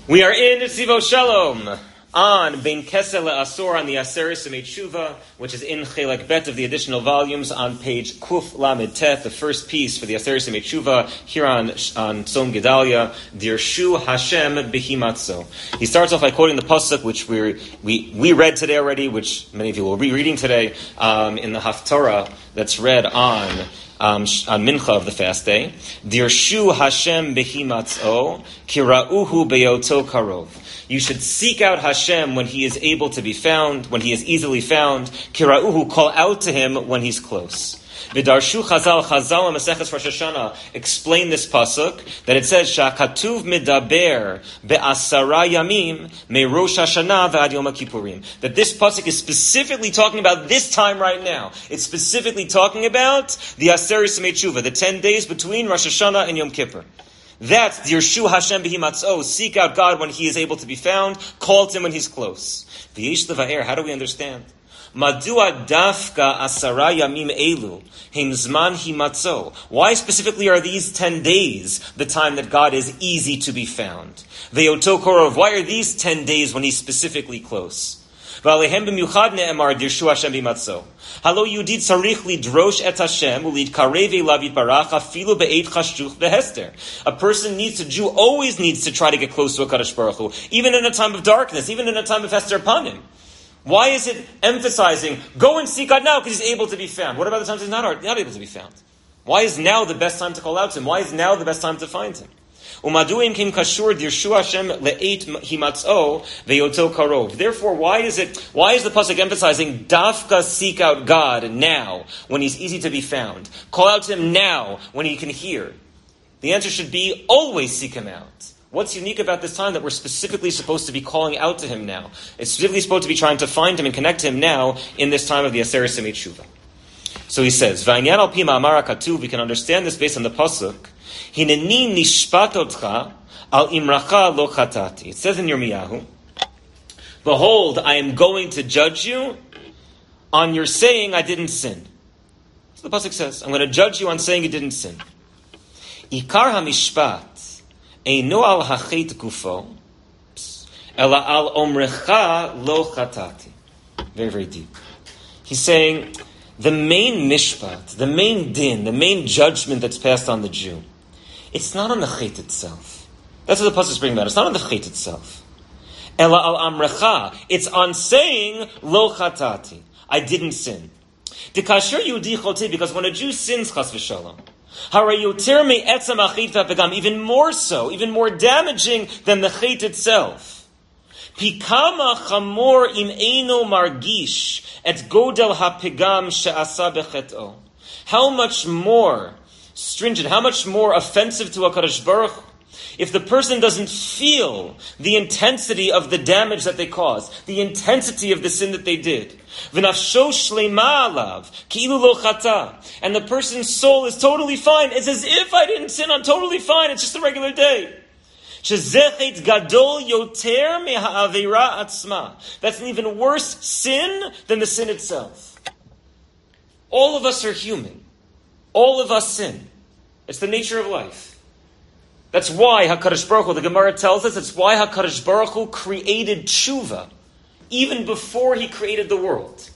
We are in Tzivo Shalom on Ben Kesel Asor on the Aseres Tshuva, which is in Chelek Bet of the additional volumes on page Kuf Lamed Tet, the first piece for the Aseres Tshuva here on Tzom Gedalia, Dirshu Hashem Behimatzo. He starts off by quoting the pasuk which we read today already, which many of you will be reading today in the Haftarah that's read on Mincha of the fast day. Dirshu Hashem Behimatzo Kira'uhu Beyoto Karov. You should seek out Hashem when He is able to be found, when He is easily found. Kira'uhu, call out to Him when He's close. V'darshu Chazal and Maseches Rosh Hashanah explain this pasuk that it says Shakatuv Medaber Be'asara Yamim Me'Rosh Hashanah V'ad Yom Kippurim. That this pasuk is specifically talking about this time right now. It's specifically talking about the Aseres Tshuva, the 10 days between Rosh Hashanah and Yom Kippur. That's Dirshu Hashem Behimatzo. Seek out God when He is able to be found. Call to Him when He's close. V'yesh Levaer. How do we understand? Madua dafka asara yamim elu himzman himatzo. Why specifically are these 10 days the time that God is easy to be found? Ve'oto korov. Why are these 10 days when He's specifically close? V'alehem b'miuchad ne'emar dirshu Hashem b'matzo. Halo yudid tzarich lidrosh et Hashem ulid karev elav yitbarach afilu be'eit chashchuch v'hester. A person always needs to try to get close to HaKadosh Baruch Hu, even in a time of darkness, even in a time of hester upon Him. Why is it emphasizing, go and seek God now because He's able to be found? What about the times He's not able to be found? Why is now the best time to call out to Him? Why is now the best time to find Him? Therefore, why is the pasuk emphasizing, Dafka, seek out God now, when He's easy to be found? Call out to Him now, when He can hear. The answer should be, always seek Him out. What's unique about this time that we're specifically supposed to be calling out to Him now? It's specifically supposed to be trying to find Him and connect to Him now in this time of the Aseres Tshuva. So he says, V'anyan al pi ma'amar ha'katuv, we can understand this based on the pasuk, Hineni nishpat otcha al imracha lo chatati. It says in Yirmiyahu, behold, I am going to judge you on your saying I didn't sin. So the pasuk says, I'm going to judge you on saying you didn't sin. Ikar ha'mishpat Eino al hachet gufo, ela al omrecha lo chatati. Very, very deep. He's saying the main mishpat, the main din, the main judgment that's passed on the Jew, it's not on the chet itself. That's what the pasuk is bringing about. It's not on the chet itself. Ela al amrecha. It's on saying lo chatati. I didn't sin. Dekasher yudi chote, because when a Jew sins, chas v'shalom, even more so, even more damaging than the chait itself. Pikama chamor im eino margish et godel hapigam she'asa bechet'o. How much more stringent, how much more offensive to HaKadosh Baruch Hu if the person doesn't feel the intensity of the damage that they caused, the intensity of the sin that they did. V'nafsho shleima alav, ki'ilu lo chata. And the person's soul is totally fine. It's as if I didn't sin, I'm totally fine. It's just a regular day. Shezechet gadol yoter meha'avera atzma. That's an even worse sin than the sin itself. All of us are human. All of us sin. It's the nature of life. That's why HaKadosh Baruch Hu, the Gemara tells us, it's why HaKadosh Baruch Hu created tshuva, even before He created the world.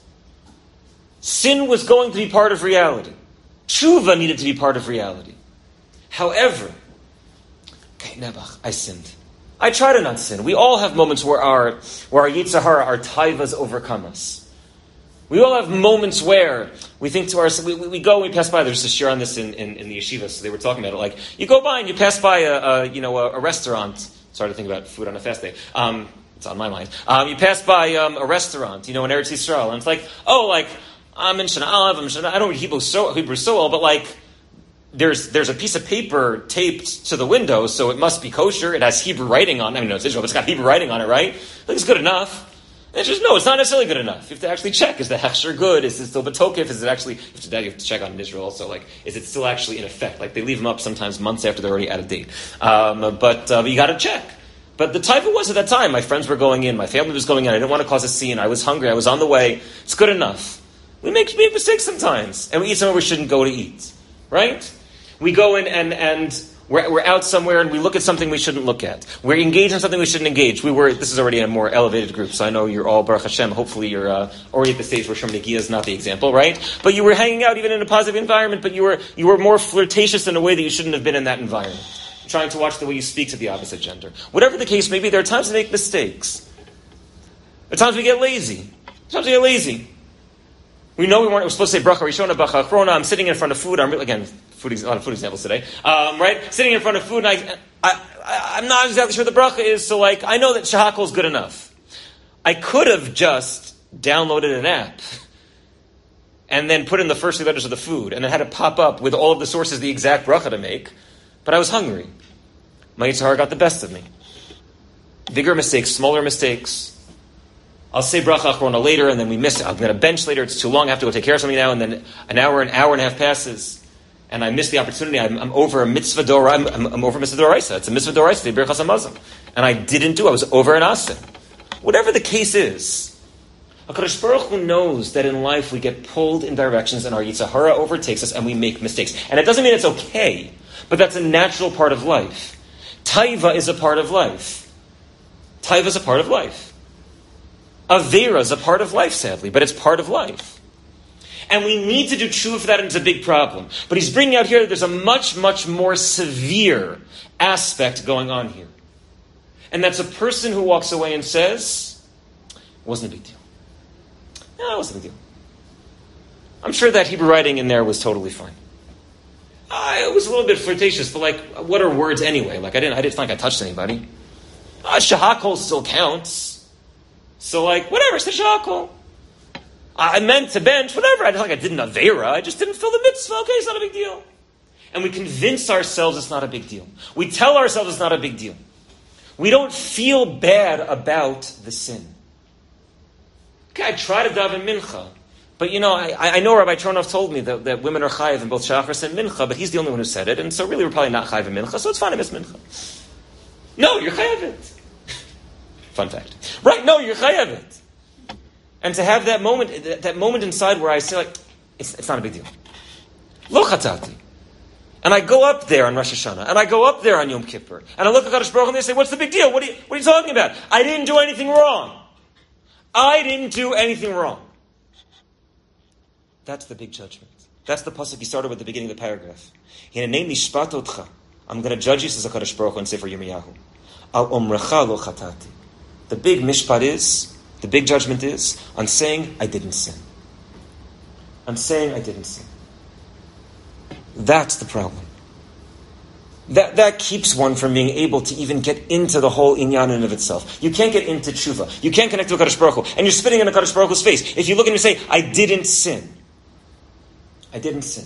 Sin was going to be part of reality. Tshuva needed to be part of reality. However, okay, Nebuch, I sinned. I try to not sin. We all have moments where our Yetzer Hara, our taivas overcome us. We all have moments where we think to ourselves, we go and we pass by. There's a shir on this in the yeshiva, so they were talking about it. Like, you go by and you pass by a restaurant. Sorry to think about food on a fast day. It's on my mind. You pass by a restaurant, in Eretz Yisrael, and it's like, I'm in Shana Aleph, I don't read Hebrew so well, but there's a piece of paper taped to the window, so it must be kosher. It has Hebrew writing on it. I mean, no, it's Israel, but it's got Hebrew writing on it, right? I think it's good enough. And it's just, no, it's not necessarily good enough. You have to actually check. Is the hechsher good? Is it still betokif? Is it actually, you have to check on in Israel also, is it still actually in effect? They leave them up sometimes months after they're already out of date. But you got to check. But the type it was at that time, my friends were going in, my family was going in, I didn't want to cause a scene, I was hungry, I was on the way, it's good enough. We make mistakes sometimes, and we eat somewhere we shouldn't go to eat, right? We go in and We're out somewhere and we look at something we shouldn't look at. We're engaged in something we shouldn't engage. This is already a more elevated group, so I know you're all, Baruch Hashem, hopefully you're already at the stage where Shem Negiah is not the example, right? But you were hanging out even in a positive environment, but you were more flirtatious in a way that you shouldn't have been in that environment. Trying to watch the way you speak to the opposite gender. Whatever the case may be, there are times to make mistakes. There are times we get lazy. We know we're supposed to say bracha rishona, bracha achrona. I'm sitting in front of food. A lot of food examples today, right? Sitting in front of food, and I'm not exactly sure the bracha is. So, I know that shahakol is good enough. I could have just downloaded an app and then put in the first 3 letters of the food, and then had it pop up with all of the sources, the exact bracha to make. But I was hungry. My Yetzer Hara got the best of me. Bigger mistakes, smaller mistakes. I'll say bracha achrona later, and then we miss it. I'm going to bench later. It's too long. I have to go take care of something now, and then an hour and a half passes, and I miss the opportunity. I'm over a mitzvah d'oraisa. I'm over mitzvah d'oraisa. It's a mitzvah d'oraisa, the birchas hamazon, and I didn't do. I was over an aseh. Whatever the case is, HaKadosh Baruch Hu knows that in life we get pulled in directions, and our Yetzer Hara overtakes us, and we make mistakes. And it doesn't mean it's okay, but that's a natural part of life. Taiva is a part of life. Aveira is a part of life, sadly, but it's part of life. And we need to do tshuva for that, and it's a big problem. But he's bringing out here that there's a much, much more severe aspect going on here. And that's a person who walks away and says, it wasn't a big deal. No, it wasn't a big deal. I'm sure that Hebrew writing in there was totally fine. It was a little bit flirtatious, but what are words anyway? I didn't think I touched anybody. Shahakol still counts. So whatever, it's a shahakol. I meant to bench, whatever. I did an aveira. I just didn't fill the mitzvah. Okay, it's not a big deal. And we convince ourselves it's not a big deal. We tell ourselves it's not a big deal. We don't feel bad about the sin. Okay, I try to daven mincha. But I know Rabbi Tronov told me that women are chayiv in both shachris and mincha, but he's the only one who said it, and so really we're probably not chayiv in mincha, so it's fine, I miss mincha. No, you're chayiv it. Fun fact. Right, no, you're chayav it. And to have that moment inside where I say, it's not a big deal. Lo chatati. And I go up there on Rosh Hashanah, and I go up there on Yom Kippur, and I look at Kadosh Baruch Hu and they say, what's the big deal? What are you talking about? I didn't do anything wrong. That's the big judgment. That's the pasuk he started with at the beginning of the paragraph. I'm going to judge you, says Kadosh Baruch Hu, and say for Yirmiyahu. Al omrecha lo chatati. The big mishpat the big judgment is on saying, I didn't sin. That's the problem. That keeps one from being able to even get into the whole inyan in and of itself. You can't get into tshuva. You can't connect to a Kadosh Baruch Hu. And you're spitting in a Kadosh Baruch Hu's face. If you look and you say, I didn't sin. This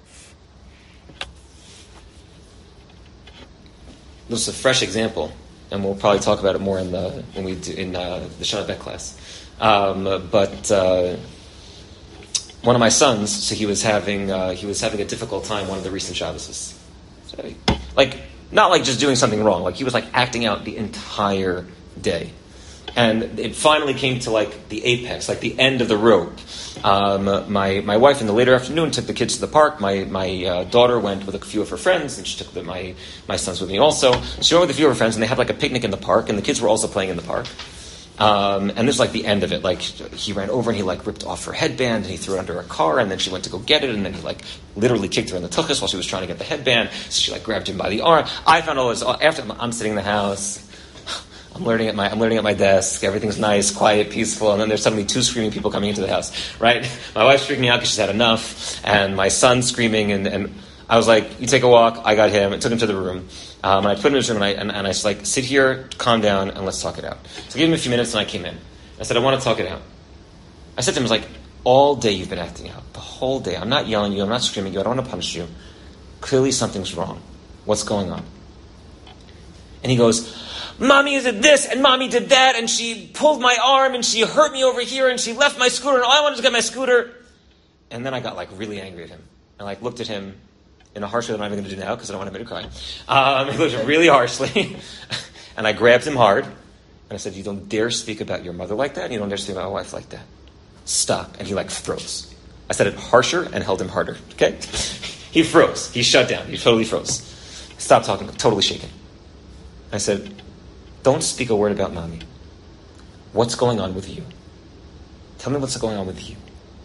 is a fresh example. And we'll probably talk about it more in the Shana Bet class. But one of my sons, so he was having a difficult time one of the recent Shabbos. So, not just doing something wrong. He was acting out the entire day. And it finally came to the apex, the end of the rope. My wife in the later afternoon took the kids to the park. My daughter went with a few of her friends, and she took my sons with me also. She went with a few of her friends, and they had a picnic in the park, and the kids were also playing in the park. And this was the end of it. He ran over and he ripped off her headband and he threw it under her car, and then she went to go get it, and then he literally kicked her in the tuchus while she was trying to get the headband. So she grabbed him by the arm. I found all this after I'm sitting in the house. I'm learning at my desk. Everything's nice, quiet, peaceful, and then there's suddenly 2 screaming people coming into the house. Right? My wife's freaking out because she's had enough, and my son's screaming, and I was like, "You take a walk." I got him. I took him to the room, and I put him in his room, and I said, "Sit here, calm down, and let's talk it out." So I gave him a few minutes, and I came in. I said, "I want to talk it out." I said to him, "All day you've been acting out. The whole day. I'm not yelling at you. I'm not screaming at you. I don't want to punish you. Clearly something's wrong. What's going on?" And he goes, "Mommy did this, and Mommy did that, and she pulled my arm, and she hurt me over here, and she left my scooter, and all I wanted to get my scooter." And then I got really angry at him, and looked at him in a harsh way that I'm not even going to do now because I don't want him to cry. He looked at him really harshly, and I grabbed him hard, and I said, "You don't dare speak about your mother like that, and you don't dare speak about my wife like that. Stop." And he froze. I said it harsher and held him harder. Okay, he froze. He shut down. He totally froze. I Stopped talking, totally shaken. I said, don't speak a word about mommy. What's going on with you? Tell me what's going on with you.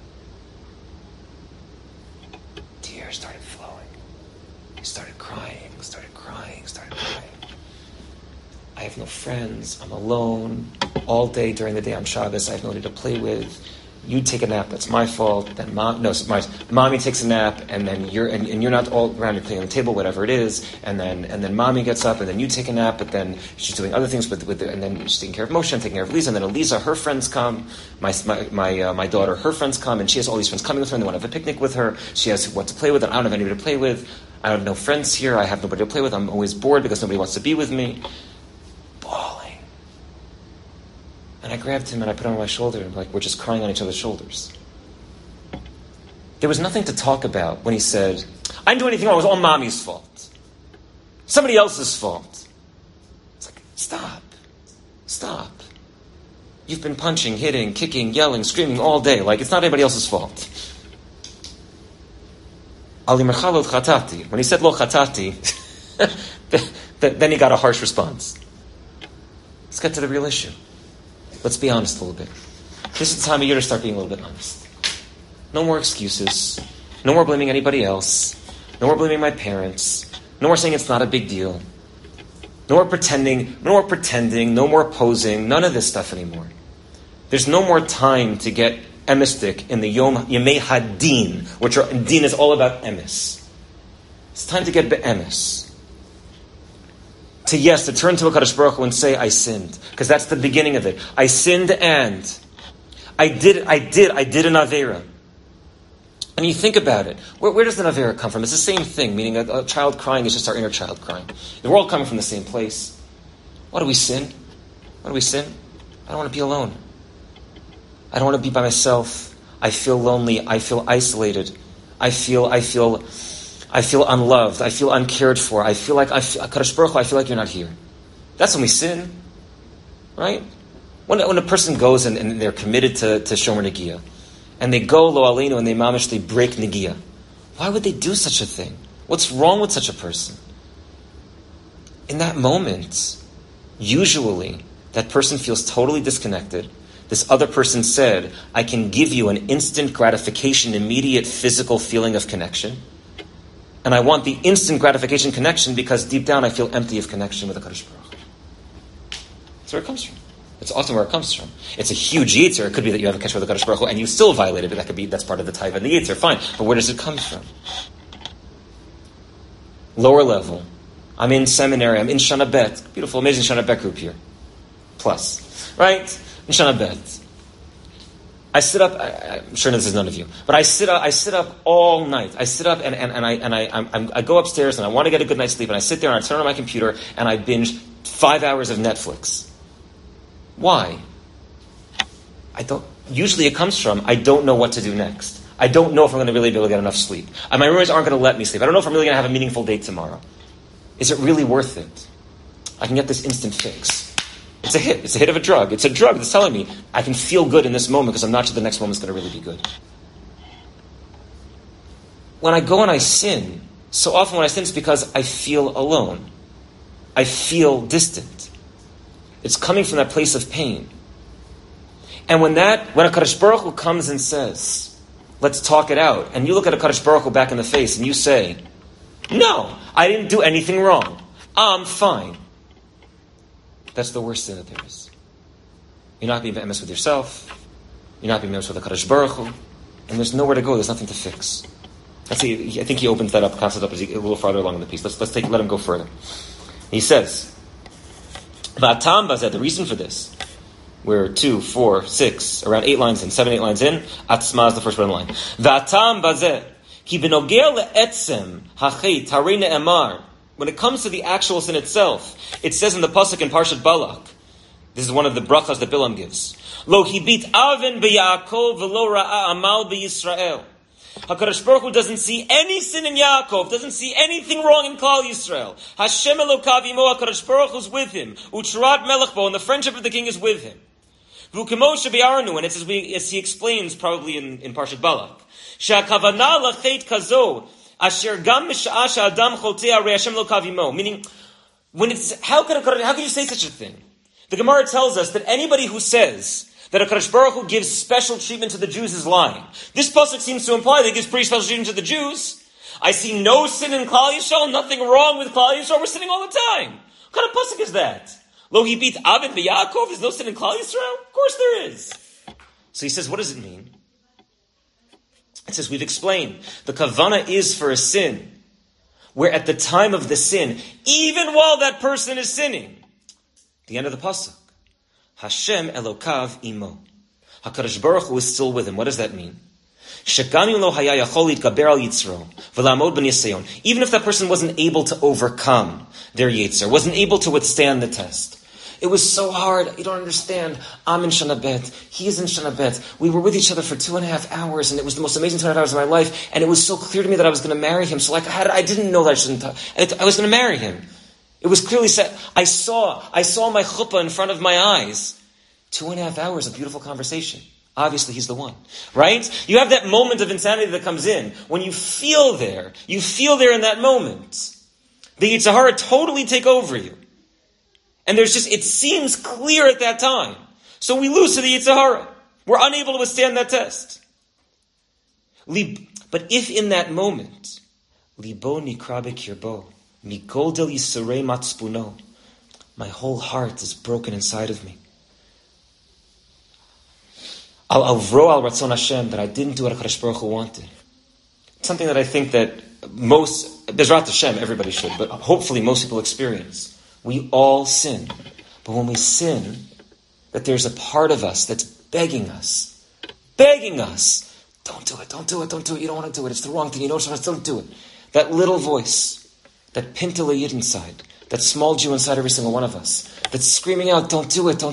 Tears started flowing. He started crying. I have no friends. I'm alone. All day during the day on Shabbos, I have nobody to play with. You take a nap, that's my fault. Then mommy takes a nap, and then you're not all around, you're playing on the table, whatever it is. And then mommy gets up, and then you take a nap, but then she's doing other things and then she's taking care of Moshe, and taking care of Lisa, and then Elisa, her friends come. My daughter, her friends come, and she has all these friends coming with her, and they want to have a picnic with her. She has what to play with, and I don't have anybody to play with. I have no friends here. I have nobody to play with. I'm always bored because nobody wants to be with me. Bawling. And I grabbed him and I put him on my shoulder, and we're just crying on each other's shoulders. There was nothing to talk about when he said, I didn't do anything wrong, it was all mommy's fault. Somebody else's fault. It's like, stop. You've been punching, hitting, kicking, yelling, screaming all day. It's not anybody else's fault. Ali merchalot chatati. When he said lo chatati, then he got a harsh response. Let's get to the real issue. Let's be honest a little bit. This is the time of year to start being a little bit honest. No more excuses. No more blaming anybody else. No more blaming my parents. No more saying it's not a big deal. No more pretending. No more posing. None of this stuff anymore. There's no more time to get emistic in the Yemei Hadin, which din is all about emes. It's time to get be'emes. To turn to a Kadosh Baruch Hu and say, I sinned. Because that's the beginning of it. I sinned and I did an Aveira. And you think about it. Where does the Aveira come from? It's the same thing, meaning a child crying is just our inner child crying. We're all coming from the same place. Why do we sin? I don't want to be alone. I don't want to be by myself. I feel lonely. I feel isolated. I feel unloved. I feel uncared for. Kadosh Baruch Hu, I feel like you're not here. That's when we sin, right? When a person goes and they're committed to Shomer Negiah, and they go lo aleinu and they break Negiah, why would they do such a thing? What's wrong with such a person? In that moment, usually that person feels totally disconnected. This other person said, I can give you an instant gratification, immediate physical feeling of connection. And I want the instant gratification connection because deep down I feel empty of connection with the Kadosh Baruch Hu. That's where it comes from. It's often where it comes from. It's a huge yetzer. It could be that you have a connection with the Kadosh Baruch Hu and you still violate it, but that's part of the taiva and the yetzer. Fine. But where does it come from? Lower level. I'm in seminary. I'm in Shana Bet. Beautiful, amazing Shana Bet group here. Plus. Right? In Shana Bet. I sit up. I'm sure this is none of you, but I sit up all night. I sit up and I go upstairs and I want to get a good night's sleep. And I sit there and I turn on my computer and I binge 5 hours of Netflix. Why? Usually it comes from I don't know what to do next. I don't know if I'm going to really be able to get enough sleep. And my roommates aren't going to let me sleep. I don't know if I'm really going to have a meaningful date tomorrow. Is it really worth it? I can get this instant fix. It's a hit. It's a hit of a drug. It's a drug that's telling me I can feel good in this moment because I'm not sure the next moment's going to really be good. When I go and I sin, so often when I sin, it's because I feel alone. I feel distant. It's coming from that place of pain. And when a Kadosh Baruch Hu comes and says, let's talk it out, and you look at a Kadosh Baruch Hu back in the face and you say, no, I didn't do anything wrong. I'm fine. That's the worst sin that there is. You're not being be'emes with yourself. You're not being be'emes with the Kadosh Baruch Hu. And there's nowhere to go. There's nothing to fix. I think he opens that up, concept up a little farther along in the piece. Let him go further. He says, V'atam bazeh, the reason for this, we're 2, 4, 6, around 8 lines in, 7, 8 lines in, atzma is the first one in line. V'atam bazeh, ki b'nogea le'etzem hachet harei ne'emar. When it comes to the actual sin itself, it says in the pasuk in Parshat Balak, this is one of the brachas that Bilam gives, Lo hibit aven b'Yaakov v'lo ra'a amal b'Yisrael. HaKadosh Baruch Hu doesn't see any sin in Yaakov, doesn't see anything wrong in Klal Yisrael. Hashem Elokav imo, HaKadosh Baruch Hu is with him. U'tzurat melech bo, and the friendship of the king is with him. V'ukemo shebe'arnu, and it's as he explains probably in Parshat Balak, she'akavana lachet kazo, Asher gam mish'ah she'adam chotea arei Hashem lo kavimo. Meaning, how can you say such a thing? The Gemara tells us that anybody who says that HaKadosh Baruch Hu gives special treatment to the Jews is lying. This pasuk seems to imply that he gives pretty special treatment to the Jews. I see no sin in Klal Yisrael, nothing wrong with Klal Yisrael, we're sinning all the time. What kind of pasuk is that? Lo hibit Avin v'Yaakov, there's no sin in Klal Yisrael? Of course there is. So he says, what does it mean? It says, we've explained, the kavana is for a sin, where at the time of the sin, even while that person is sinning, the end of the pasuk, Hashem Elokav imo. HaKadosh Baruch Hu is still with him. What does that mean? Even if that person wasn't able to overcome their Yetzer, wasn't able to withstand the test. It was so hard. You don't understand. I'm in Shana Bet. He is in Shana Bet. We were with each other for 2.5 hours, and it was the most amazing 2.5 hours of my life. And it was so clear to me that I was going to marry him. So I didn't know that I shouldn't. I was going to marry him. It was clearly said. I saw my chuppah in front of my eyes. 2.5 hours of beautiful conversation. Obviously, he's the one, right? You have that moment of insanity that comes in when you feel there in that moment. The Yetzer Hara totally take over you. And it seems clear at that time. So we lose to the Yetzer Hara. We're unable to withstand that test. But if in that moment, libo nikra bekirbo, migoldel yisurei matzpuno, my whole heart is broken inside of me. I'll vro al ratzon Hashem, that I didn't do what HaKadosh Baruch Hu wanted. It's something that I think that Bezrat Hashem, everybody should, but hopefully most people experience. We all sin. But when we sin, that there's a part of us that's begging us, don't do it, you don't want to do it, it's the wrong thing, you know, don't do it. That little voice, that Pintel Yid inside, that small Jew inside every single one of us, that's screaming out, don't do it.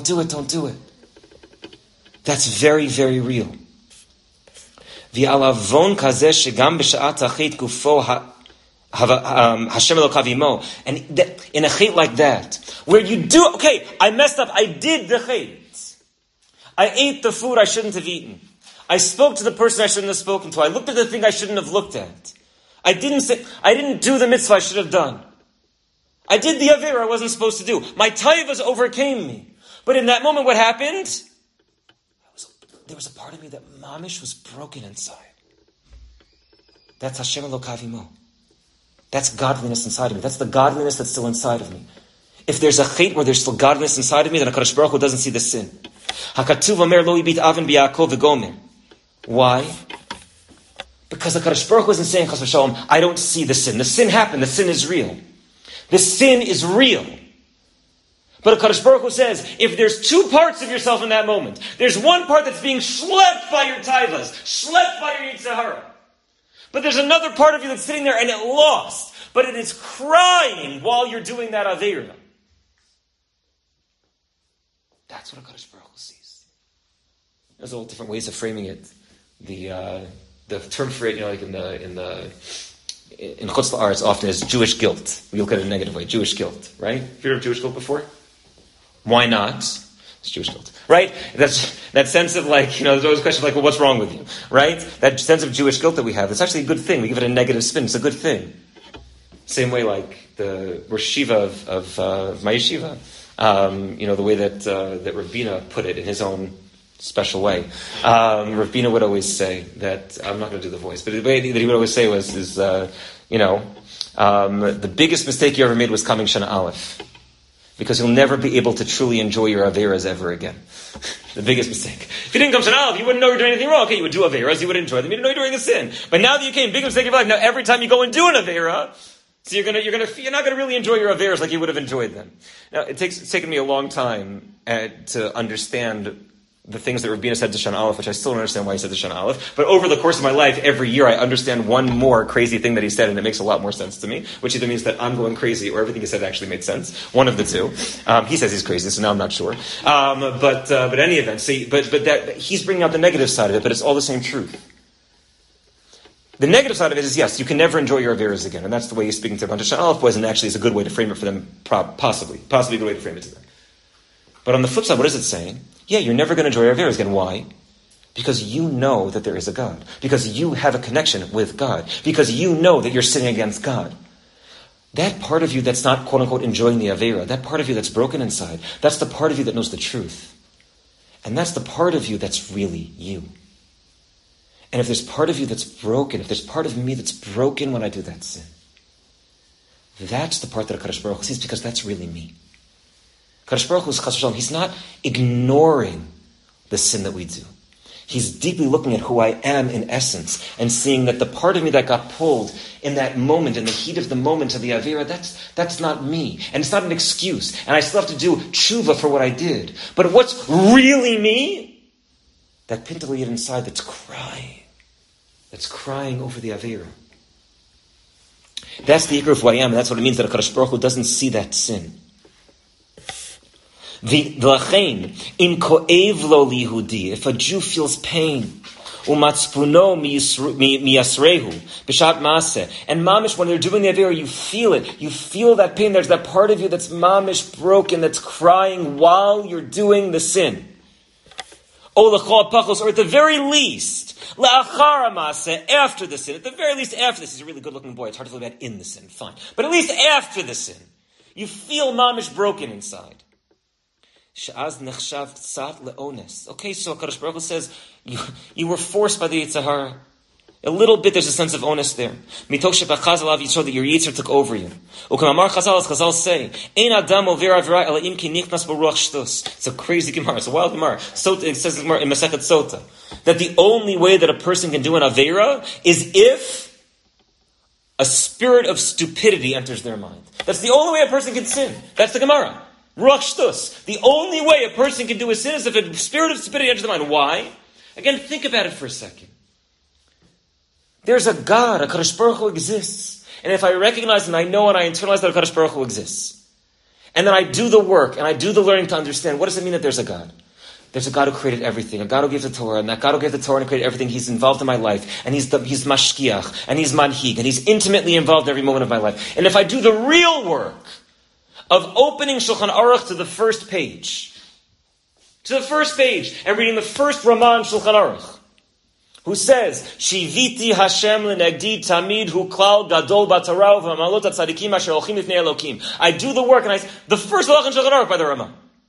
That's very, very real. V'alavon kazeh shegam b'sha'at ha'chet gufo Hashem Elokav imo. And in a chet like that, where you do, I messed up, I did the chet. I ate the food I shouldn't have eaten. I spoke to the person I shouldn't have spoken to. I looked at the thing I shouldn't have looked at. I didn't do the mitzvah I should have done. I did the avera I wasn't supposed to do. My taivas overcame me. But in that moment, what happened? There was a part of me that mamish was broken inside. That's Hashem Elokav imo. That's godliness inside of me. That's the godliness that's still inside of me. If there's a chet where there's still godliness inside of me, then HaKadosh Baruch Hu doesn't see the sin. HaKatuv omer lo yibit avin b'Yaakov v'gomer. Why? Because HaKadosh Baruch Hu isn't saying, Chas v'shalom, I don't see the sin. The sin happened. The sin is real. The sin is real. But HaKadosh Baruch Hu says, if there's two parts of yourself in that moment, there's one part that's being schlepped by your taivas, schlepped by your Yetzer Hara. But there's another part of you that's sitting there and it lost. But it is crying while you're doing that Aveira. That's what HaKadosh Baruch Hu sees. There's all different ways of framing it. The term for it, like in Chutz La'aretz often is Jewish guilt. We look at it in a negative way. Jewish guilt, right? Have you heard of Jewish guilt before? Why not? It's Jewish guilt, right? That's that sense of there's always a question of well, what's wrong with you, right? That sense of Jewish guilt that we have, it's actually a good thing. We give it a negative spin. It's a good thing. Same way like the Rosh Yeshiva of my yeshiva, the way that Rabbeinu put it in his own special way. Rabbeinu would always say that, I'm not going to do the voice, but the way that he would always say was, the biggest mistake you ever made was coming Shana Aleph. Because you'll never be able to truly enjoy your Averas ever again. The biggest mistake. If you didn't come Shana Aleph, you wouldn't know you're doing anything wrong. Okay, you would do Averas, you would enjoy them, you didn't know you're doing a sin. But now that you came, big mistake of your life, now every time you go and do an Avera, so you're not going to really enjoy your Averas like you would have enjoyed them. Now, it's taken me a long time to understand the things that Rabbeinu said to Shana Aleph, which I still don't understand why he said to Shana Aleph. But over the course of my life, every year I understand one more crazy thing that he said, and it makes a lot more sense to me, which either means that I'm going crazy or everything he said actually made sense. One of the two. He says he's crazy, so now I'm not sure. But any event, see, but that he's bringing out the negative side of it, but it's all the same truth. The negative side of it is, yes, you can never enjoy your Averas again, and that's the way he's speaking to a bunch of Shana Aleph boys, and actually is a good way to frame it for them, possibly a good way to frame it to them. But on the flip side, what is it saying? Yeah, you're never going to enjoy your Averas again. Why? Because you know that there is a God. Because you have a connection with God. Because you know that you're sinning against God. That part of you that's not, quote unquote, enjoying the Aveira, that part of you that's broken inside, that's the part of you that knows the truth. And that's the part of you that's really you. And if there's part of you that's broken, if there's part of me that's broken when I do that sin, that's the part that HaKadosh Baruch Hu sees, because that's really me. HaKadosh Baruch Hu is Chas v'Shalom. He's not ignoring the sin that we do. He's deeply looking at who I am in essence and seeing that the part of me that got pulled in that moment, in the heat of the moment of the Avera, that's not me. And it's not an excuse. And I still have to do tshuva for what I did. But what's really me? That pintel yid inside that's crying over the Avera. That's the ikar of who I am, and that's what it means that HaKadosh Baruch Hu doesn't see that sin. V'lachein, im ko'ev lo lihudi, if a Jew feels pain, umatzpuno miyasrehu, b'shat maseh, and mamish, when they're doing the avera, you feel it. You feel that pain. There's that part of you that's mamish broken, that's crying while you're doing the sin. O l'chol pachos, or at the very least, la'achar maseh, after the sin. At the very least, after this. He's a really good-looking boy. It's hard to feel bad in the sin. Fine. But at least after the sin, you feel mamish broken inside. Okay, so HaKadosh Baruch Hu says, you were forced by the Yetzer Hara. A little bit, there's a sense of onus there. Mitoch shebachazalav, you show that your Yetzer took over you. Ukamamar Chazal, as Chazal say, Ein Adam over avera ela im ki nichnas b'ruach shtus. It's a crazy Gemara. It's a wild Gemara. Sota, it says in Masechet Sota that the only way that a person can do an avera is if a spirit of stupidity enters their mind. That's the only way a person can sin. That's the Gemara. Ruach shtus. The only way a person can do a sin is if a spirit of stupidity enters the mind. Why? Again, think about it for a second. There's a God, a HaKadosh Baruch Hu exists. And if I recognize and I know and I internalize that a HaKadosh Baruch Hu exists, and then I do the work and I do the learning to understand, what does it mean that there's a God? There's a God who created everything, a God who gave the Torah, and that God who gave the Torah and created everything, He's involved in my life, and He's mashkiach, and He's manhig, and He's intimately involved in every moment of my life. And if I do the real work of opening Shulchan Aruch to the first page, and reading the first Ramah in Shulchan Aruch, who says, Shiviti Hashem l'negdi tamid hu klal gadol b'Torah v'amalot hatzadikim asher olchim lifnei Elokim. I do the work, and the first halach in Shulchan Aruch by the Ramah.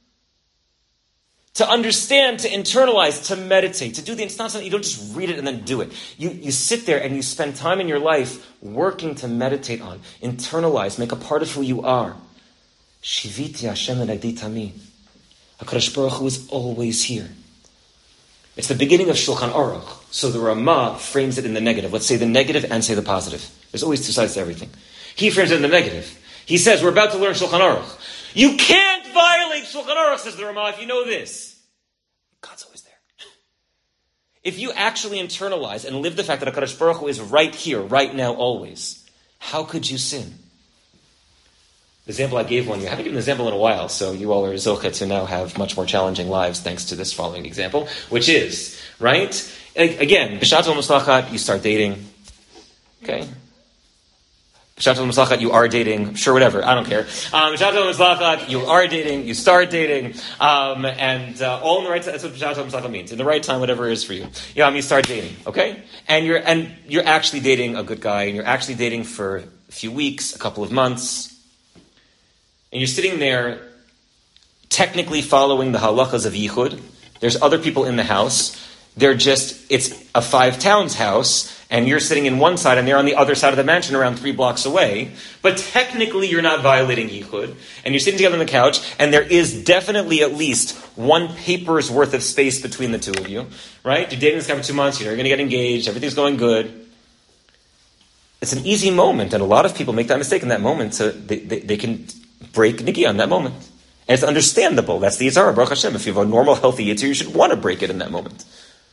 To understand, to internalize, to meditate, to do it's not something, you don't just read it and then do it. You sit there and you spend time in your life working to meditate on, internalize, make a part of who you are. Shiviti Hashem l'negdi tamid. HaKadosh Baruch Hu is always here. It's the beginning of Shulchan Aruch. So the Ramah frames it in the negative. Let's say the negative and say the positive. There's always two sides to everything. He frames it in the negative. He says, we're about to learn Shulchan Aruch. You can't violate Shulchan Aruch, says the Ramah, if you know this. God's always there. If you actually internalize and live the fact that HaKadosh Baruch Hu is right here, right now, always, how could you sin? The example I gave one, you haven't given an example in a while, so you all are zocha to now have much more challenging lives thanks to this following example, which is, right? Again, b'shat al-muslachat, you start dating, okay? B'shat al-muslachat, you are dating, sure, whatever, I don't care. B'shat al-muslachat, you are dating, you start dating, and all in the right time, that's what b'shat al-muslachat means, in the right time, whatever it is for you. You start dating, okay? And you're actually dating a good guy, and you're actually dating for a few weeks, a couple of months, and you're sitting there technically following the halachas of yichud. There's other people in the house. It's a 5 towns house, and you're sitting in one side, and they're on the other side of the mansion around 3 blocks away. But technically, you're not violating yichud. And you're sitting together on the couch, and there is definitely at least 1 paper's worth of space between the two of you. Right? You're dating this guy for 2 months. You're going to get engaged. Everything's going good. It's an easy moment, and a lot of people make that mistake in that moment. So they can break nigi on that moment. And it's understandable. That's the Yetzer Hara, Baruch Hashem. If you have a normal, healthy Yetzer, you should want to break it in that moment.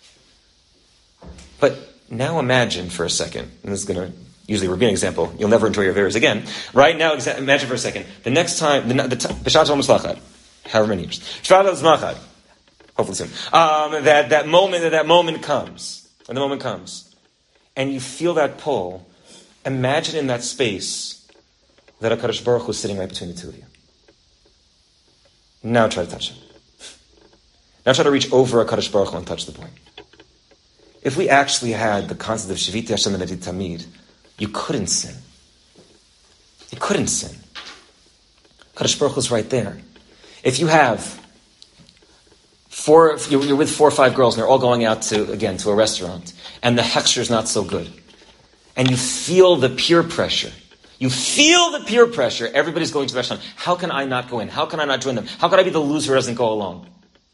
But now imagine for a second, and this is going to usually be an example, you'll never enjoy your averas again. Right now, imagine for a second, the next time, B'shat al-Muslachat, however many years, B'shat al-Muslachat, hopefully soon, that moment comes, when the moment comes, and you feel that pull, imagine in that space that HaKadosh Baruch Hu is sitting right between the two of you. Now try to touch him. Now try to reach over HaKadosh Baruch Hu and touch the boy. If we actually had the concept of Shiviti Hashem L'Neged Tamid, you couldn't sin. You couldn't sin. Kadosh Baruch Hu is right there. If you have you're with 4 or 5 girls and they're all going out to a restaurant, and the hechsher is not so good, and you feel the peer pressure. Everybody's going to the restaurant. How can I not go in? How can I not join them? How can I be the loser who doesn't go along?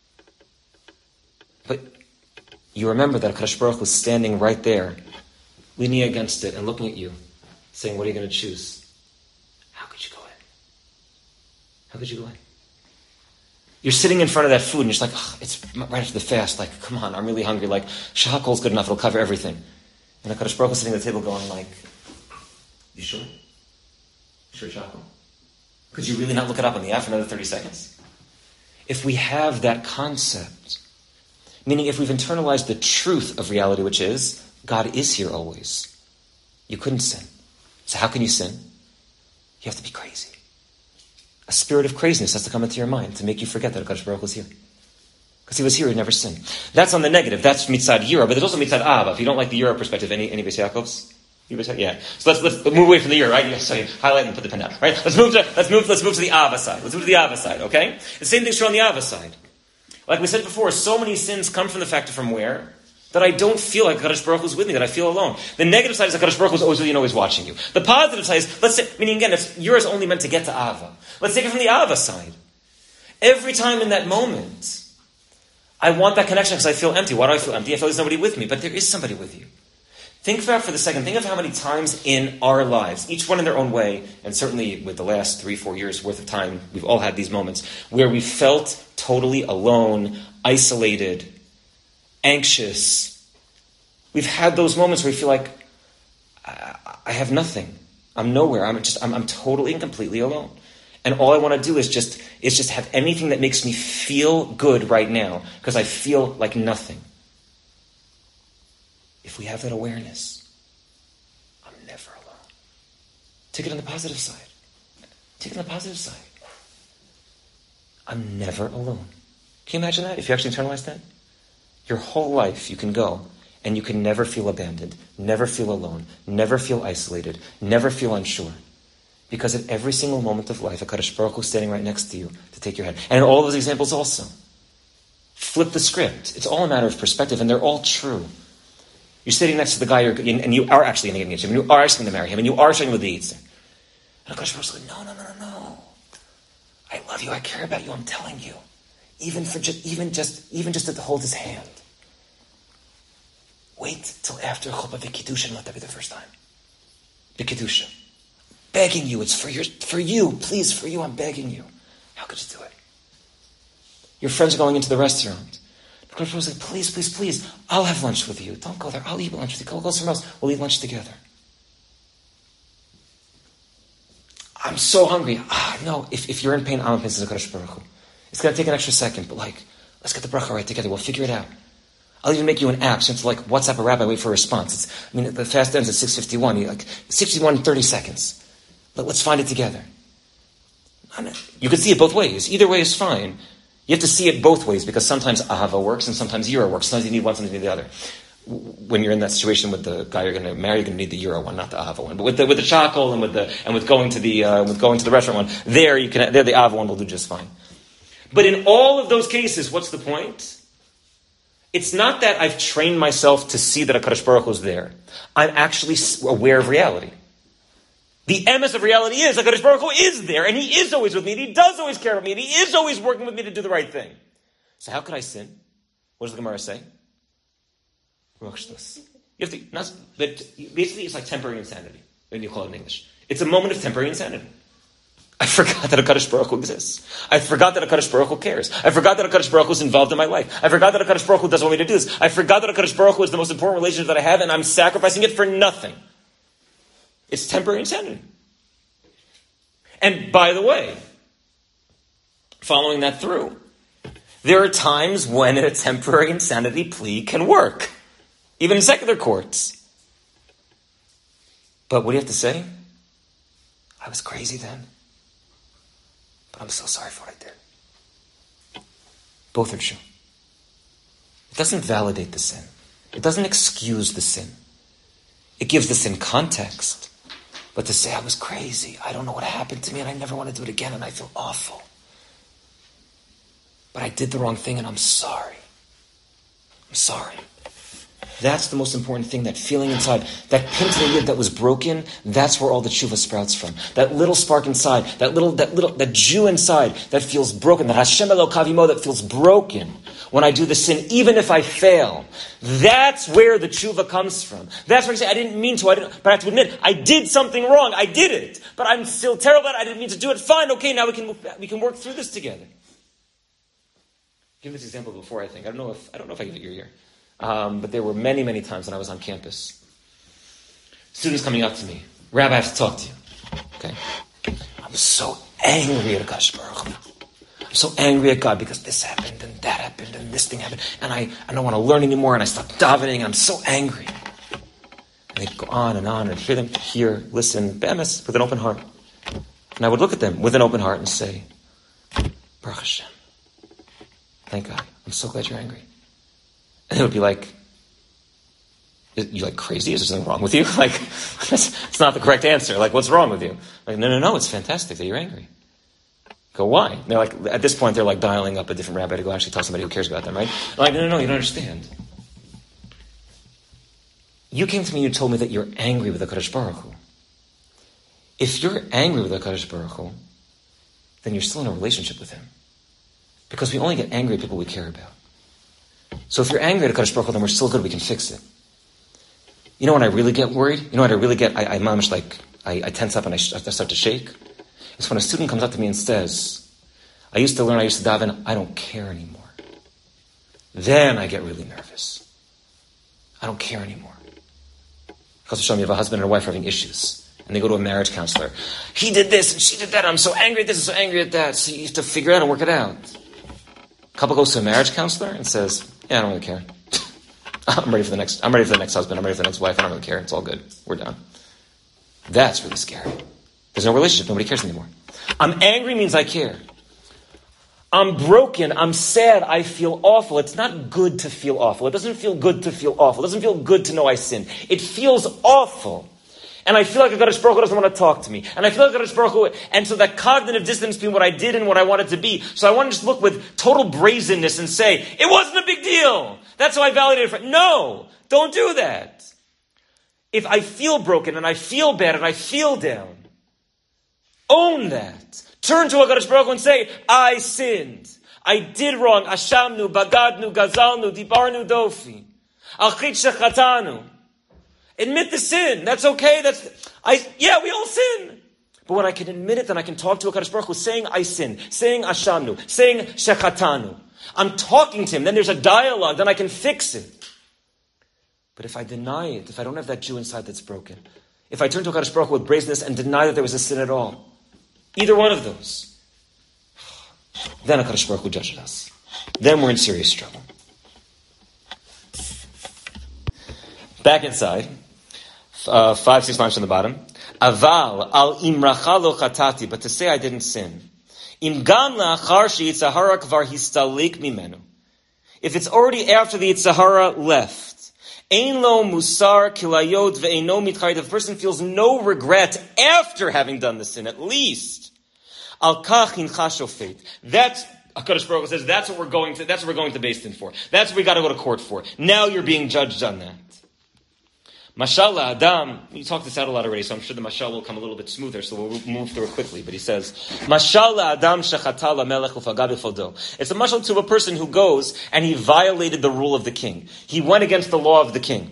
But you remember that Kadosh Baruch Hu was standing right there, leaning against it and looking at you, saying, what are you going to choose? How could you go in? How could you go in? You're sitting in front of that food and you're just like, it's right after the fast. Like, come on, I'm really hungry. Like, shahakol's good enough. It'll cover everything. And the Kadosh Baruch Hu is sitting at the table going like, you sure? Sure, shahakol? Could you really not look it up on the app for another 30 seconds? If we have that concept, meaning if we've internalized the truth of reality, which is, God is here always, you couldn't sin. So how can you sin? You have to be crazy. A spirit of craziness has to come into your mind to make you forget that Kadosh Baruch Hu is here. Because he was here, he never sinned. That's on the negative. That's mitzad yira, but there's also mitzad ahava. If you don't like the yira perspective, any Beis Yaakovs? Yeah. So let's move away from the yira, right? Yes, so highlight and put the pen down, right? Let's move to the ahava side. Let's move to the ahava side, okay? The same thing's true on the ahava side. Like we said before, so many sins come from the factor from where? That I don't feel like Kadosh Baruch Hu is with me, that I feel alone. The negative side is that Kadosh Baruch Hu is always with you and always watching you. The positive side is, let's say, meaning again, if yira is only meant to get to ahava. Let's take it from the ahava side. Every time in that moment, I want that connection because I feel empty. Why do I feel empty? I feel there's nobody with me, but there is somebody with you. Think about for the second, think of how many times in our lives, each one in their own way, and certainly with the last 3-4 years worth of time, we've all had these moments where we felt totally alone, isolated, anxious. We've had those moments where we feel like, I have nothing. I'm nowhere. I'm totally and completely alone. And all I want to do is just have anything that makes me feel good right now, because I feel like nothing. If we have that awareness, I'm never alone. Take it on the positive side. I'm never alone. Can you imagine that? If you actually internalize that? Your whole life you can go and you can never feel abandoned, never feel alone, never feel isolated, never feel unsure. Because at every single moment of life, a Kadosh Baruch Hu is standing right next to you to take your hand. And in all those examples also, flip the script. It's all a matter of perspective, and they're all true. You're sitting next to the guy, and you are actually engaged him, and you are asking to marry him, and you are showing with the Yitzhak. And Kadosh Baruch Hu is like, no. I love you. I care about you. I'm telling you. Even just to hold his hand. Wait till after Chuppah v'Kiddushin, let that be the first time. V'Kiddushin. Begging you, it's for you, please, for you, I'm begging you. How could you do it? Your friends are going into the restaurant. The Kadosh Baruch Hu is like, please, I'll have lunch with you. Don't go there, I'll eat lunch with you. Go somewhere else, we'll eat lunch together. I'm so hungry. No, if you're in pain, I'm in pain, says the Kadosh Baruch Hu. It's going to take an extra second, but let's get the bracha right together. We'll figure it out. I'll even make you an app, so you have to WhatsApp a rabbi, wait for a response. The fast ends at 6:51. 61 30 seconds. Let's find it together. You can see it both ways. Either way is fine. You have to see it both ways, because sometimes ahava works and sometimes yira works. Sometimes you need one, sometimes you need the other. When you're in that situation with the guy you're going to marry, you're going to need the yira one, not the ahava one. But with the shakol and with going to the restaurant one, there the ahava one will do just fine. But in all of those cases, what's the point? It's not that I've trained myself to see that a Kadosh Baruch Hu is there. I'm actually aware of reality. The emes of reality is that Kadosh Baruch Hu is there, and he is always with me, and he does always care about me, and he is always working with me to do the right thing. So how could I sin? What does the Gemara say? You have to, basically it's like temporary insanity, when you call it in English. It's a moment of temporary insanity. I forgot that a Kadosh Baruch Hu exists. I forgot that a Kadosh Baruch Hu cares. I forgot that a Kadosh Baruch Hu is involved in my life. I forgot that a Kadosh Baruch Hu doesn't want me to do this. I forgot that a Kadosh Baruch Hu is the most important relationship that I have, and I'm sacrificing it for nothing. It's temporary insanity. And by the way, following that through, there are times when a temporary insanity plea can work, even in secular courts. But what do you have to say? I was crazy then. But I'm so sorry for what I did. Both are true. It doesn't validate the sin. It doesn't excuse the sin. It gives the sin context. But to say, I was crazy, I don't know what happened to me, and I never want to do it again, and I feel awful. But I did the wrong thing, and I'm sorry. I'm sorry. That's the most important thing, that feeling inside. That pint in the yid that was broken, that's where all the tshuva sprouts from. That little spark inside, that Jew inside that feels broken, that Hashem Elokav Imo that feels broken when I do the sin, even if I fail. That's where the tshuva comes from. That's where I say, I didn't mean to, but I have to admit, I did something wrong. I did it. But I'm still terrible at it. I didn't mean to do it. Fine, okay, now we can work through this together. Give this example before, I think. I don't know if I give it your ear. But there were many, many times when I was on campus. Students coming up to me, Rabbi, I have to talk to you. Okay? I'm so angry at HaKadosh Baruch Hu. I'm so angry at God because this happened and that happened and this thing happened. And I don't want to learn anymore and I stopped davening and I'm so angry. And they'd go on and hear them, listen, be'emes, with an open heart. And I would look at them with an open heart and say, Baruch Hashem. Thank God. I'm so glad you're angry. And it would be like, you like crazy? Is there something wrong with you? Like, it's not the correct answer. Like, what's wrong with you? Like, no, it's fantastic that you're angry. Go, why? And they're like, at this point, they're like dialing up a different rabbi to go actually tell somebody who cares about them, right? I'm like, no, you don't understand. You came to me and you told me that you're angry with the HaKadosh Baruch Hu. If you're angry with the HaKadosh Baruch Hu, then you're still in a relationship with him. Because we only get angry at people we care about. So if you're angry at HaKadosh Baruch Hu, then we're still good, we can fix it. You know when I really get worried? You know what I really get? I tense up and I start to shake? It's when a student comes up to me and says, I used to daven, I don't care anymore. Then I get really nervous. I don't care anymore. Because you have a husband and a wife having issues. And they go to a marriage counselor. He did this and she did that. I'm so angry at this and so angry at that. So you have to figure it out and work it out. Couple goes to a marriage counselor and says, I don't really care. I'm ready for the next husband. I'm ready for the next wife. I don't really care. It's all good. We're done. That's really scary. There's no relationship. Nobody cares anymore. I'm angry means I care. I'm broken. I'm sad. I feel awful. It's not good to feel awful. It doesn't feel good to feel awful. It doesn't feel good to know I sinned. It feels awful. And I feel like HaKadosh Baruch Hu doesn't want to talk to me. And I feel like HaKadosh Baruch Hu, and so that cognitive distance between what I did and what I wanted to be. So I want to just look with total brazenness and say, it wasn't a big deal. That's how I validated it. No, don't do that. If I feel broken and I feel bad and I feel down, own that. Turn to HaKadosh Baruch Hu and say, I sinned. I did wrong. Ashamnu, bagadnu, gazalnu, dibarnu, dofi. Al-chit shechatanu. Admit the sin. That's okay. We all sin. But when I can admit it, then I can talk to HaKadosh Baruch Hu saying I sinned, saying ashamnu, saying shechatanu. I'm talking to him. Then there's a dialogue. Then I can fix it. But if I deny it, if I don't have that Jew inside that's broken, if I turn to HaKadosh Baruch Hu with brazenness and deny that there was a sin at all, either one of those, then HaKadosh Baruch Hu judges us. Then we're in serious trouble. Back inside. 5-6 lines from the bottom. Aval al imracha lo chatati, but to say I didn't sin. Im gam la'achar sheyitzahara kvar histalik mimenu. If it's already after the yitzahara left, ein lo musar kilayot ve'eino mitchayit. If a person feels no regret after having done the sin, at least al kach hincha shofet. That's HaKadosh Baruch Hu says that's what we're going to Beis Din for. That's what we got to go to court for. Now you're being judged on that. Mashal Adam, you talked this out a lot already, so I'm sure the mashal will come a little bit smoother, so we'll move through it quickly. But he says, Mashal Adam shechata lamelech ufagah b'chodo. It's a mashal to a person who goes and he violated the rule of the king. He went against the law of the king.